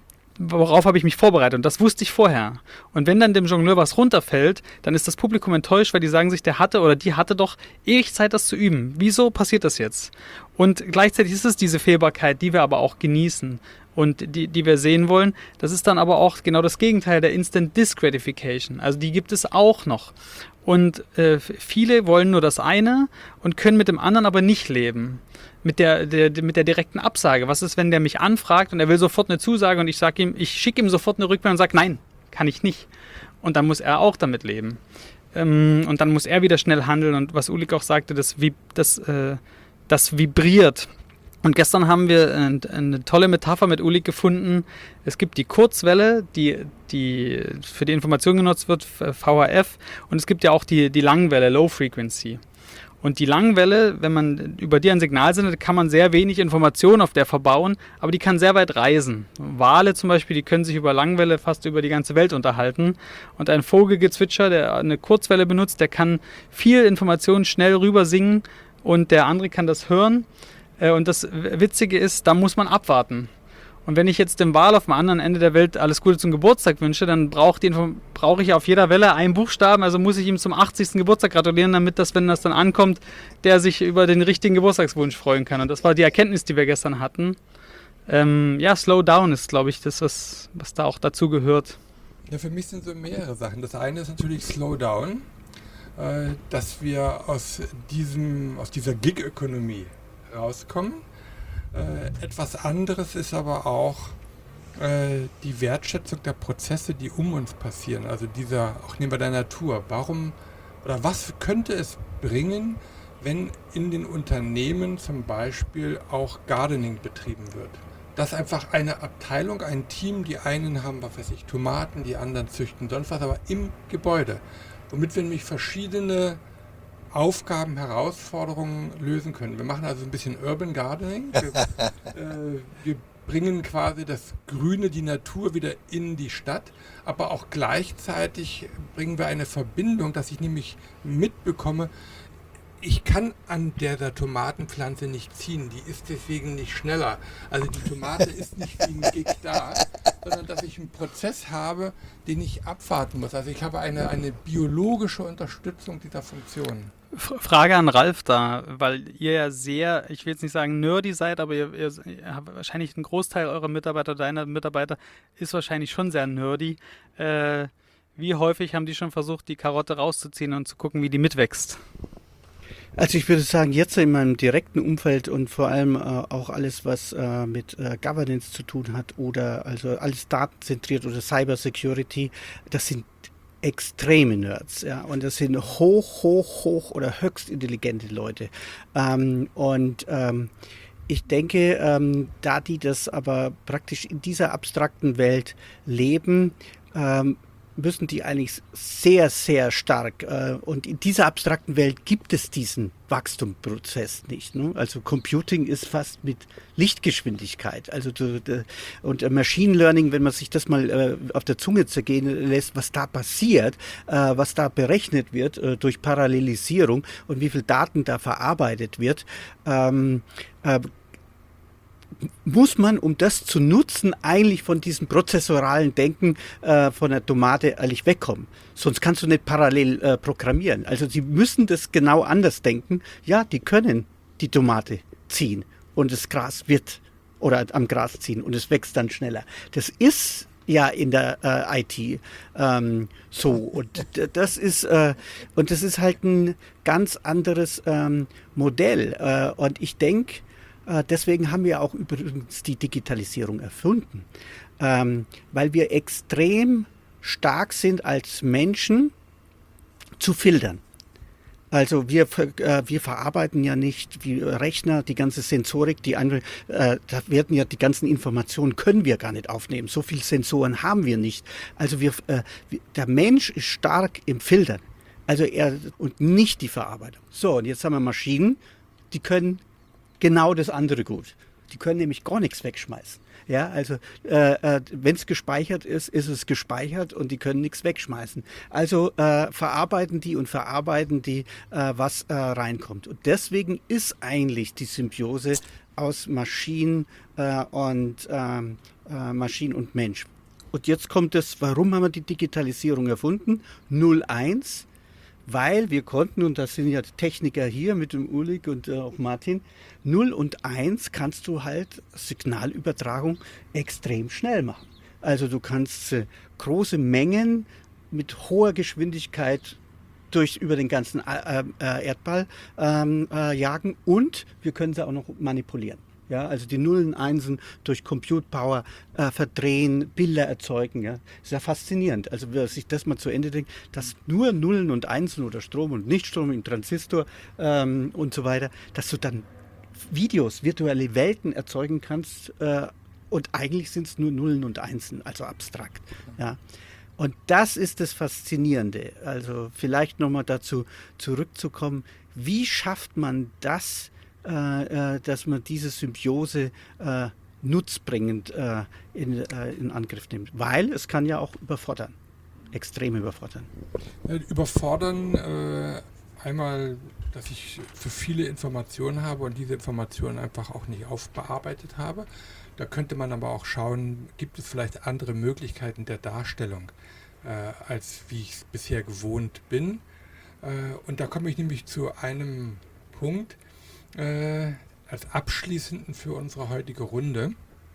worauf habe ich mich vorbereitet. Und das wusste ich vorher. Und wenn dann dem Jongleur was runterfällt, dann ist das Publikum enttäuscht, weil die sagen sich, der hatte oder die hatte doch ewig Zeit, das zu üben. Wieso passiert das jetzt? Und gleichzeitig ist es diese Fehlbarkeit, die wir aber auch genießen und die, die wir sehen wollen. Das ist dann aber auch genau das Gegenteil der Instant Disgratification. Also die gibt es auch noch. Und äh, viele wollen nur das eine und können mit dem anderen aber nicht leben. Mit der, der, mit der direkten Absage. Was ist, wenn der mich anfragt und er will sofort eine Zusage und ich sage ihm, ich schicke ihm sofort eine Rückmeldung und sage, nein, kann ich nicht. Und dann muss er auch damit leben. Ähm, und dann muss er wieder schnell handeln. Und was Ulik auch sagte, das, das, äh, das vibriert. Und gestern haben wir eine, eine tolle Metapher mit Ulik gefunden. Es gibt die Kurzwelle, die, die für die Information genutzt wird, V H F. Und es gibt ja auch die, die Langwelle, Low Frequency. Und die Langwelle, wenn man über die ein Signal sendet, kann man sehr wenig Informationen auf der verbauen, aber die kann sehr weit reisen. Wale zum Beispiel, die können sich über Langwelle fast über die ganze Welt unterhalten. Und ein Vogelgezwitscher, der eine Kurzwelle benutzt, der kann viel Informationen schnell rüber singen und der andere kann das hören. Und das Witzige ist, da muss man abwarten. Und wenn ich jetzt dem Wal auf dem anderen Ende der Welt alles Gute zum Geburtstag wünsche, dann brauche brauch ich auf jeder Welle einen Buchstaben, also muss ich ihm zum achtzigsten Geburtstag gratulieren, damit das, wenn das dann ankommt, der sich über den richtigen Geburtstagswunsch freuen kann. Und das war die Erkenntnis, die wir gestern hatten. Ähm, ja, Slow Down ist, glaube ich, das, was, was da auch dazu gehört. Ja, für mich sind so mehrere Sachen. Das eine ist natürlich Slow Down, äh, dass wir aus, diesem, aus dieser Gig-Ökonomie rauskommen. Äh, etwas anderes ist aber auch äh, die Wertschätzung der Prozesse, die um uns passieren. Also dieser, auch neben der Natur. Warum oder was könnte es bringen, wenn in den Unternehmen zum Beispiel auch Gardening betrieben wird? Dass einfach eine Abteilung, ein Team, die einen haben, was weiß ich, Tomaten, die anderen züchten sonst was, aber im Gebäude. Womit wir nämlich verschiedene Aufgaben, Herausforderungen lösen können. Wir machen also ein bisschen Urban Gardening. Wir, äh, wir bringen quasi das Grüne, die Natur wieder in die Stadt, aber auch gleichzeitig bringen wir eine Verbindung, dass ich nämlich mitbekomme, ich kann an der Tomatenpflanze nicht ziehen, die ist deswegen nicht schneller. Also die Tomate ist nicht wie ein Gig da, sondern dass ich einen Prozess habe, den ich abwarten muss. Also ich habe eine, eine biologische Unterstützung dieser Funktion. Frage an Ralf da, weil ihr ja sehr, ich will jetzt nicht sagen nerdy seid, aber ihr, ihr, ihr habt wahrscheinlich ein Großteil eurer Mitarbeiter, deiner Mitarbeiter ist wahrscheinlich schon sehr nerdy. Äh, wie häufig haben die schon versucht, die Karotte rauszuziehen und zu gucken, wie die mitwächst? Also ich würde sagen, jetzt in meinem direkten Umfeld und vor allem äh, auch alles, was äh, mit äh, Governance zu tun hat oder also alles datenzentriert oder Cyber Security, das sind extreme Nerds, ja, und das sind hoch, hoch, hoch oder höchst intelligente Leute. Ähm, und ähm, ich denke, ähm, da die das aber praktisch in dieser abstrakten Welt leben, ähm, müssen die eigentlich sehr, sehr stark, äh, und in dieser abstrakten Welt gibt es diesen Wachstumsprozess nicht. Ne? Also Computing ist fast mit Lichtgeschwindigkeit. Also du, de, und äh, Machine Learning, wenn man sich das mal äh, auf der Zunge zergehen lässt, was da passiert, äh, was da berechnet wird äh, durch Parallelisierung und wie viel Daten da verarbeitet wird, ähm, äh, muss man, um das zu nutzen, eigentlich von diesem prozessoralen Denken äh, von der Tomate eigentlich wegkommen. Sonst kannst du nicht parallel äh, programmieren. Also sie müssen das genau anders denken. Ja, die können die Tomate ziehen und das Gras wird oder am Gras ziehen und es wächst dann schneller. Das ist ja in der äh, I T ähm, so und d- das ist äh, und das ist halt ein ganz anderes ähm, Modell äh, und ich denke, deswegen haben wir auch übrigens die Digitalisierung erfunden, ähm, weil wir extrem stark sind als Menschen zu filtern. Also wir, äh, wir verarbeiten ja nicht wie Rechner die ganze Sensorik, die andere, äh, da werden ja die ganzen Informationen können wir gar nicht aufnehmen. So viele Sensoren haben wir nicht. Also wir, äh, der Mensch ist stark im Filtern, also er und nicht die Verarbeitung. So, und jetzt haben wir Maschinen, die können genau das andere gut. Die können nämlich gar nichts wegschmeißen. Ja, also äh, äh, wenn es gespeichert ist, ist es gespeichert und die können nichts wegschmeißen. Also äh, verarbeiten die und verarbeiten die, äh, was äh, reinkommt. Und deswegen ist eigentlich die Symbiose aus Maschinen äh, und ähm, äh, Maschinen und Mensch. Und jetzt kommt es, warum haben wir die Digitalisierung erfunden? null eins. Weil wir konnten, und das sind ja Techniker hier mit dem Ulrich und äh, auch Martin, null und eins kannst du halt Signalübertragung extrem schnell machen. Also du kannst äh, große Mengen mit hoher Geschwindigkeit durch, über den ganzen äh, äh, Erdball ähm, äh, jagen und wir können sie auch noch manipulieren. Ja, also die Nullen, Einsen durch Compute Power äh, verdrehen, Bilder erzeugen. Ja, ist ja faszinierend. Also wer sich das mal zu Ende denkt, dass nur Nullen und Einsen oder Strom und Nichtstrom im Transistor ähm, und so weiter, dass du dann Videos, virtuelle Welten erzeugen kannst äh, und eigentlich sind es nur Nullen und Einsen, also abstrakt. Ja. Und das ist das Faszinierende. Also vielleicht nochmal dazu zurückzukommen, wie schafft man das, Äh, dass man diese Symbiose äh, nutzbringend äh, in, äh, in Angriff nimmt. Weil es kann ja auch überfordern, extrem überfordern. Überfordern äh, einmal, dass ich zu viele Informationen habe und diese Informationen einfach auch nicht aufbearbeitet habe. Da könnte man aber auch schauen, gibt es vielleicht andere Möglichkeiten der Darstellung, äh, als wie ich es bisher gewohnt bin. Äh, und da komme ich nämlich zu einem Punkt, Äh, als abschließenden für unsere heutige Runde,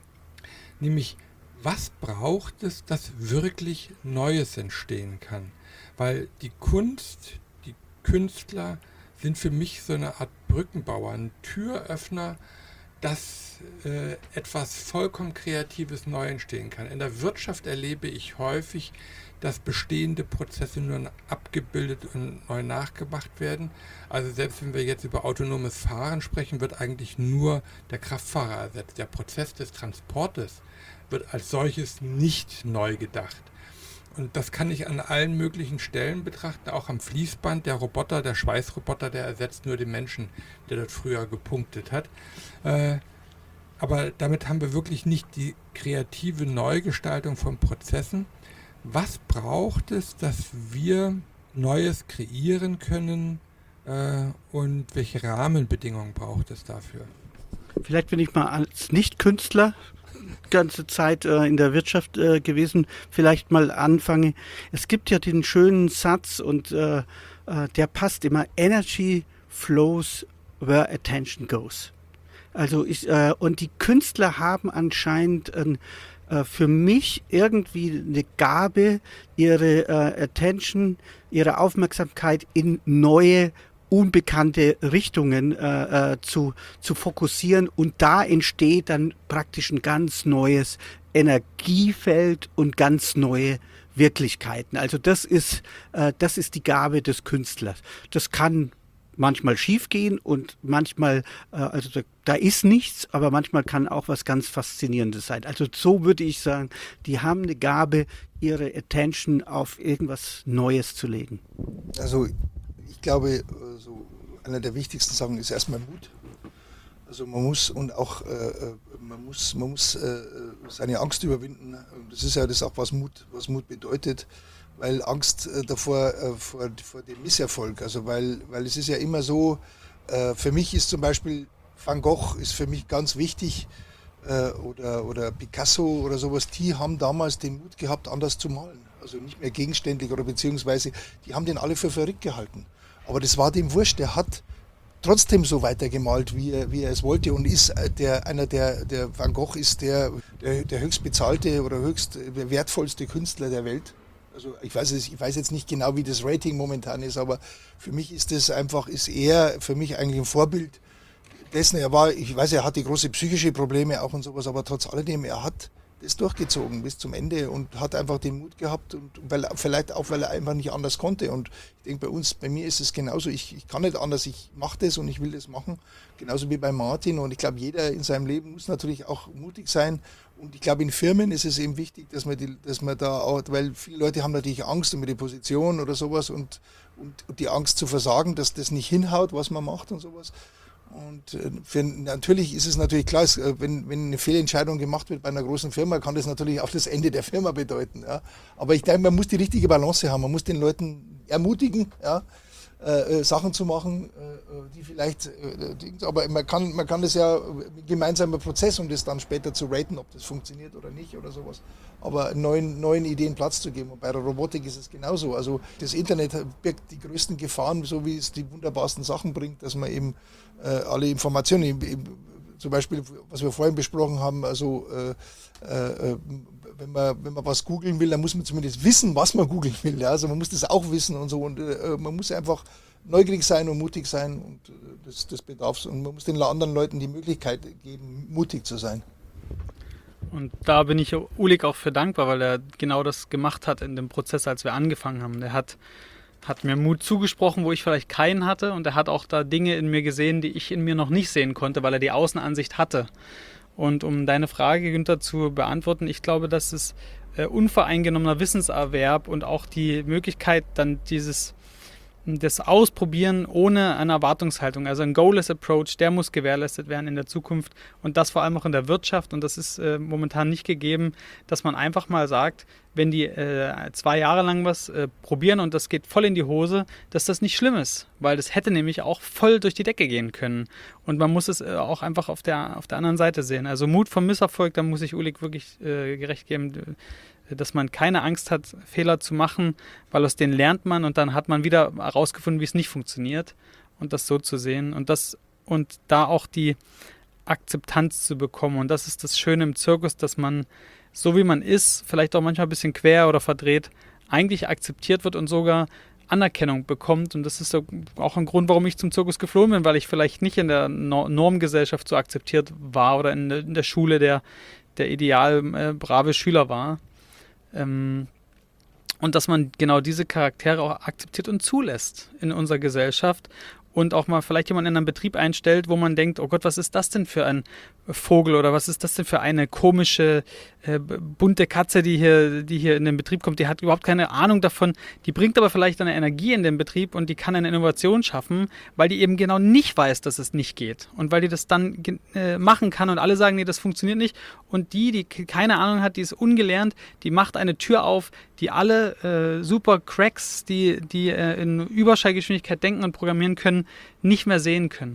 nämlich was braucht es, dass wirklich Neues entstehen kann? Weil die Kunst, die Künstler sind für mich so eine Art Brückenbauer, ein Türöffner, dass äh, etwas vollkommen Kreatives neu entstehen kann. In der Wirtschaft erlebe ich häufig, dass bestehende Prozesse nur abgebildet und neu nachgemacht werden. Also selbst wenn wir jetzt über autonomes Fahren sprechen, wird eigentlich nur der Kraftfahrer ersetzt. Der Prozess des Transportes wird als solches nicht neu gedacht. Und das kann ich an allen möglichen Stellen betrachten, auch am Fließband. Der Roboter, der Schweißroboter, der ersetzt nur den Menschen, der dort früher gepunktet hat. Äh, aber damit haben wir wirklich nicht die kreative Neugestaltung von Prozessen. Was braucht es, dass wir Neues kreieren können äh, und welche Rahmenbedingungen braucht es dafür? Vielleicht bin ich mal als Nicht-Künstler ganze Zeit äh, in der Wirtschaft äh, gewesen, vielleicht mal anfange. Es gibt ja den schönen Satz und äh, äh, der passt immer, Energy flows where attention goes. Also ich, äh, und die Künstler haben anscheinend ein für mich irgendwie eine Gabe, ihre äh, Attention, ihre Aufmerksamkeit in neue, unbekannte Richtungen äh, äh, zu, zu fokussieren. Und da entsteht dann praktisch ein ganz neues Energiefeld und ganz neue Wirklichkeiten. Also das ist, äh, das ist die Gabe des Künstlers. Das kann manchmal schief gehen und manchmal, äh, also da, da ist nichts, aber manchmal kann auch was ganz Faszinierendes sein. Also so würde ich sagen, die haben eine Gabe, ihre Attention auf irgendwas Neues zu legen. Also ich glaube, so einer der wichtigsten Sachen ist erstmal Mut. Also man muss und auch äh, man muss, man muss äh, seine Angst überwinden. Das ist ja das auch, was Mut, was Mut bedeutet. Weil Angst äh, davor äh, vor, vor dem Misserfolg, also weil, weil es ist ja immer so, äh, für mich ist zum Beispiel Van Gogh ist für mich ganz wichtig äh, oder, oder Picasso oder sowas, die haben damals den Mut gehabt, anders zu malen, also nicht mehr gegenständlich oder beziehungsweise, die haben den alle für verrückt gehalten, aber das war dem wurscht, der hat trotzdem so weitergemalt, wie er, wie er es wollte und ist der, einer der, der Van Gogh ist der, der, der höchst bezahlte oder höchst wertvollste Künstler der Welt. Also ich weiß, ich weiß jetzt nicht genau, wie das Rating momentan ist, aber für mich ist das einfach, ist er für mich eigentlich ein Vorbild dessen. Er war, ich weiß, er hatte große psychische Probleme auch und sowas, aber trotz alledem, er hat das durchgezogen bis zum Ende und hat einfach den Mut gehabt und weil, vielleicht auch, weil er einfach nicht anders konnte. Und ich denke, bei uns, bei mir ist es genauso. Ich, ich kann nicht anders, ich mache das und ich will das machen. Genauso wie bei Martin. Und ich glaube, jeder in seinem Leben muss natürlich auch mutig sein. Und ich glaube, in Firmen ist es eben wichtig, dass man, die, dass man da auch, weil viele Leute haben natürlich Angst um die Position oder sowas und, und, und die Angst zu versagen, dass das nicht hinhaut, was man macht und sowas. Und für, natürlich ist es natürlich klar, wenn, wenn eine Fehlentscheidung gemacht wird bei einer großen Firma, kann das natürlich auch das Ende der Firma bedeuten. Ja. Aber ich denke, man muss die richtige Balance haben. Man muss den Leuten ermutigen, ja, äh, Sachen zu machen, äh, die vielleicht, äh, aber man kann, man kann das ja ein gemeinsamer Prozess, um das dann später zu raten, ob das funktioniert oder nicht oder sowas. Aber neuen, neuen Ideen Platz zu geben. Und bei der Robotik ist es genauso. Also das Internet birgt die größten Gefahren, so wie es die wunderbarsten Sachen bringt, dass man eben äh, alle Informationen, eben, eben, zum Beispiel, was wir vorhin besprochen haben, also äh, äh, wenn man, wenn man was googeln will, dann muss man zumindest wissen, was man googeln will. Ja? Also man muss das auch wissen und so. Und äh, man muss einfach neugierig sein und mutig sein und äh, das, das bedarf. Und man muss den anderen Leuten die Möglichkeit geben, mutig zu sein. Und da bin ich Ulik auch für dankbar, weil er genau das gemacht hat in dem Prozess, als wir angefangen haben. Der hat, hat mir Mut zugesprochen, wo ich vielleicht keinen hatte. Und er hat auch da Dinge in mir gesehen, die ich in mir noch nicht sehen konnte, weil er die Außenansicht hatte. Und um deine Frage, Günther, zu beantworten, ich glaube, dass es äh, unvoreingenommener Wissenserwerb und auch die Möglichkeit, dann dieses das Ausprobieren ohne eine Erwartungshaltung, also ein Goalless Approach, der muss gewährleistet werden in der Zukunft und das vor allem auch in der Wirtschaft und das ist äh, momentan nicht gegeben, dass man einfach mal sagt, wenn die äh, zwei Jahre lang was äh, probieren und das geht voll in die Hose, dass das nicht schlimm ist, weil das hätte nämlich auch voll durch die Decke gehen können und man muss es äh, auch einfach auf der, auf der anderen Seite sehen. Also Mut vom Misserfolg, da muss ich Ulik wirklich äh, gerecht geben, dass man keine Angst hat, Fehler zu machen, weil aus denen lernt man und dann hat man wieder herausgefunden, wie es nicht funktioniert und das so zu sehen und das und da auch die Akzeptanz zu bekommen und das ist das Schöne im Zirkus, dass man so wie man ist, vielleicht auch manchmal ein bisschen quer oder verdreht, eigentlich akzeptiert wird und sogar Anerkennung bekommt und das ist so auch ein Grund, warum ich zum Zirkus geflohen bin, weil ich vielleicht nicht in der Normgesellschaft so akzeptiert war oder in der Schule der, der ideal äh, brave Schüler war. Ähm, und dass man genau diese Charaktere auch akzeptiert und zulässt in unserer Gesellschaft und auch mal vielleicht jemanden in einen Betrieb einstellt, wo man denkt, oh Gott, was ist das denn für ein Vogel oder was ist das denn für eine komische, äh, bunte Katze, die hier, die hier in den Betrieb kommt, die hat überhaupt keine Ahnung davon, die bringt aber vielleicht eine Energie in den Betrieb und die kann eine Innovation schaffen, weil die eben genau nicht weiß, dass es nicht geht und weil die das dann äh, machen kann und alle sagen, nee, das funktioniert nicht und die, die keine Ahnung hat, die ist ungelernt, die macht eine Tür auf, die alle äh, super Cracks, die, die äh, in Überschallgeschwindigkeit denken und programmieren können, nicht mehr sehen können.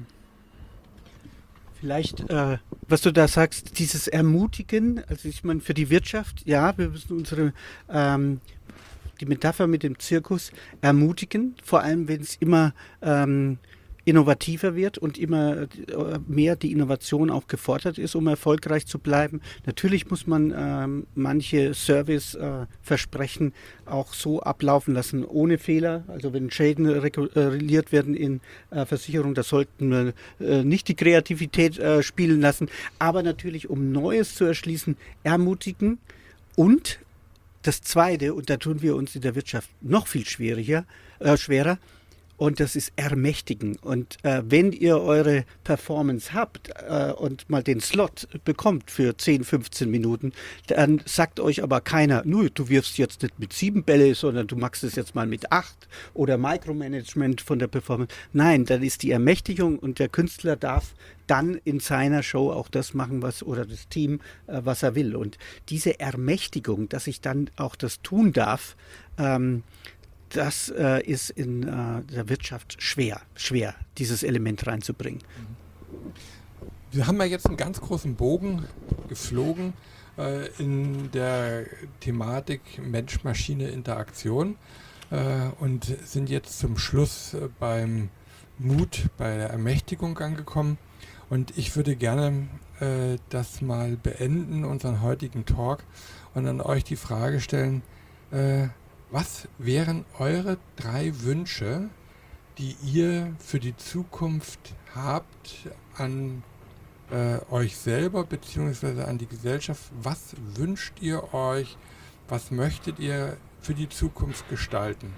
Vielleicht, äh, was du da sagst, dieses Ermutigen, also ich meine für die Wirtschaft, ja, wir müssen unsere, ähm, die Metapher mit dem Zirkus ermutigen, vor allem wenn es immer ähm, innovativer wird und immer mehr die Innovation auch gefordert ist, um erfolgreich zu bleiben. Natürlich muss man ähm, manche Serviceversprechen äh, auch so ablaufen lassen, ohne Fehler. Also wenn Schäden reguliert werden in äh, Versicherung, da sollten wir äh, nicht die Kreativität äh, spielen lassen. Aber natürlich, um Neues zu erschließen, ermutigen und das Zweite, und da tun wir uns in der Wirtschaft noch viel schwieriger, äh, schwerer, und das ist ermächtigen. Und äh, wenn ihr eure Performance habt äh, und mal den Slot bekommt für zehn, fünfzehn Minuten, dann sagt euch aber keiner, nur du wirfst jetzt nicht mit sieben Bälle, sondern du machst es jetzt mal mit acht oder Micromanagement von der Performance. Nein, dann ist die Ermächtigung und der Künstler darf dann in seiner Show auch das machen, was oder das Team, äh, was er will. Und diese Ermächtigung, dass ich dann auch das tun darf, ähm, das äh, ist in äh, der Wirtschaft schwer, schwer, dieses Element reinzubringen. Wir haben ja jetzt einen ganz großen Bogen geflogen äh, in der Thematik Mensch-Maschine-Interaktion äh, und sind jetzt zum Schluss äh, beim Mut, bei der Ermächtigung angekommen. Und ich würde gerne äh, das mal beenden, unseren heutigen Talk, und an euch die Frage stellen, äh, was wären eure drei Wünsche, die ihr für die Zukunft habt an äh, euch selber bzw. an die Gesellschaft? Was wünscht ihr euch? Was möchtet ihr für die Zukunft gestalten?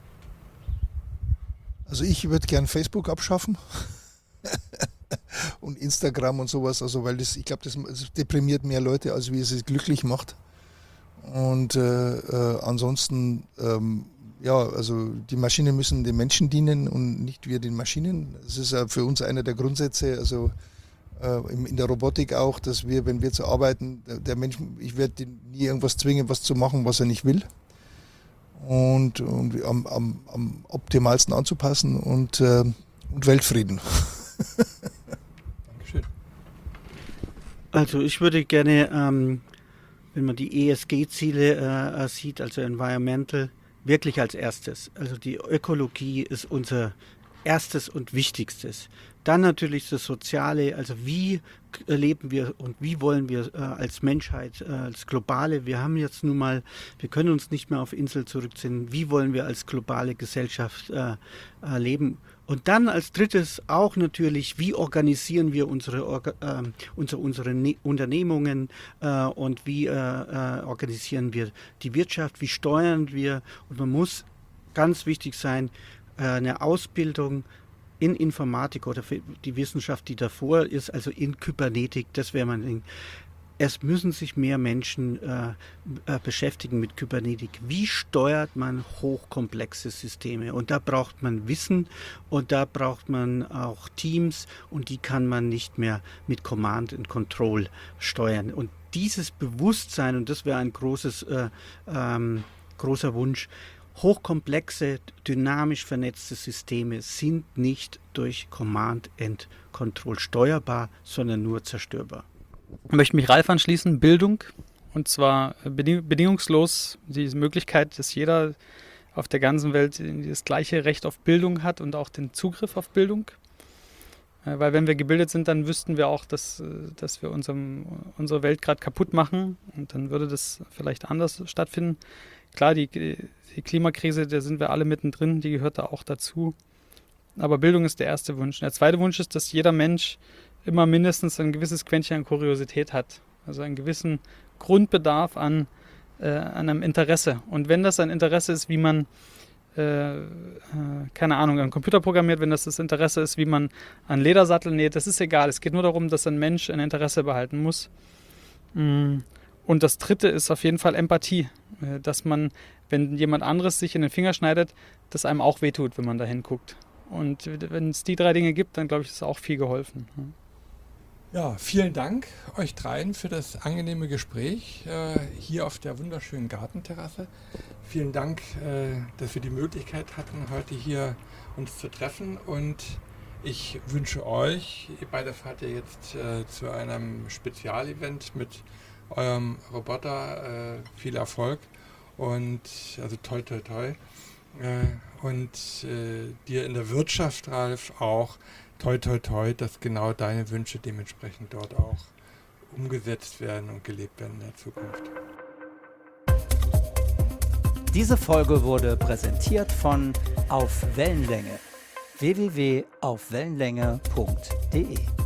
Also ich würde gern Facebook abschaffen. Und Instagram und sowas, also weil das, ich glaube, das, das deprimiert mehr Leute, als wie es es glücklich macht. Und äh, äh, ansonsten, ähm, ja, also die Maschinen müssen den Menschen dienen und nicht wir den Maschinen. Das ist äh, für uns einer der Grundsätze, also äh, in, in der Robotik auch, dass wir, wenn wir zu arbeiten, der, der Mensch, ich werde nie irgendwas zwingen, was zu machen, was er nicht will. Und, und am, am, am optimalsten anzupassen und, äh, und Weltfrieden. Dankeschön. Also ich würde gerne, ähm, wenn man die E S G-Ziele äh, sieht, also Environmental, wirklich als erstes. Also die Ökologie ist unser erstes und wichtigstes. Dann natürlich das Soziale, also wie leben wir und wie wollen wir äh, als Menschheit, äh, als Globale, wir haben jetzt nun mal, wir können uns nicht mehr auf Insel zurückziehen, wie wollen wir als globale Gesellschaft äh, äh, leben? Und dann als drittes auch natürlich, wie organisieren wir unsere, Orga, äh, unsere, unsere ne- Unternehmungen äh, und wie äh, äh, organisieren wir die Wirtschaft, wie steuern wir? Und man muss, ganz wichtig sein, äh, eine Ausbildung in Informatik oder für die Wissenschaft, die davor ist, also in Kybernetik, das wäre mein Ding. Es müssen sich mehr Menschen äh, äh, beschäftigen mit Kybernetik. Wie steuert man hochkomplexe Systeme? Und da braucht man Wissen und da braucht man auch Teams und die kann man nicht mehr mit Command and Control steuern. Und dieses Bewusstsein, und das wäre ein großes, äh, ähm, großer Wunsch, hochkomplexe, dynamisch vernetzte Systeme sind nicht durch Command and Control steuerbar, sondern nur zerstörbar. Ich möchte mich Ralf anschließen, Bildung, und zwar beding- bedingungslos die Möglichkeit, dass jeder auf der ganzen Welt das gleiche Recht auf Bildung hat und auch den Zugriff auf Bildung. Äh, weil wenn wir gebildet sind, dann wüssten wir auch, dass, dass wir unserem, unsere Welt gerade kaputt machen und dann würde das vielleicht anders stattfinden. Klar, die, die Klimakrise, da sind wir alle mittendrin, die gehört da auch dazu. Aber Bildung ist der erste Wunsch. Der zweite Wunsch ist, dass jeder Mensch immer mindestens ein gewisses Quäntchen an Kuriosität hat. Also einen gewissen Grundbedarf an, äh, an einem Interesse. Und wenn das ein Interesse ist, wie man, äh, äh, keine Ahnung, einen Computer programmiert, wenn das das Interesse ist, wie man einen Ledersattel näht, das ist egal. Es geht nur darum, dass ein Mensch ein Interesse behalten muss. Und das dritte ist auf jeden Fall Empathie. Äh, dass man, wenn jemand anderes sich in den Finger schneidet, das einem auch wehtut, wenn man da hinguckt. Und wenn es die drei Dinge gibt, dann glaube ich, ist auch viel geholfen. Ja, vielen Dank euch dreien für das angenehme Gespräch äh, hier auf der wunderschönen Gartenterrasse. Vielen Dank, äh, dass wir die Möglichkeit hatten, heute hier uns zu treffen. Und ich wünsche euch, ihr beide fahrt ja jetzt äh, zu einem Spezialevent mit eurem Roboter, äh, viel Erfolg und also toi toi toi. Äh, und äh, dir in der Wirtschaft, Ralf, auch toi toi toi, dass genau deine Wünsche dementsprechend dort auch umgesetzt werden und gelebt werden in der Zukunft. Diese Folge wurde präsentiert von Auf Wellenlänge w w w punkt auf wellenlänge punkt de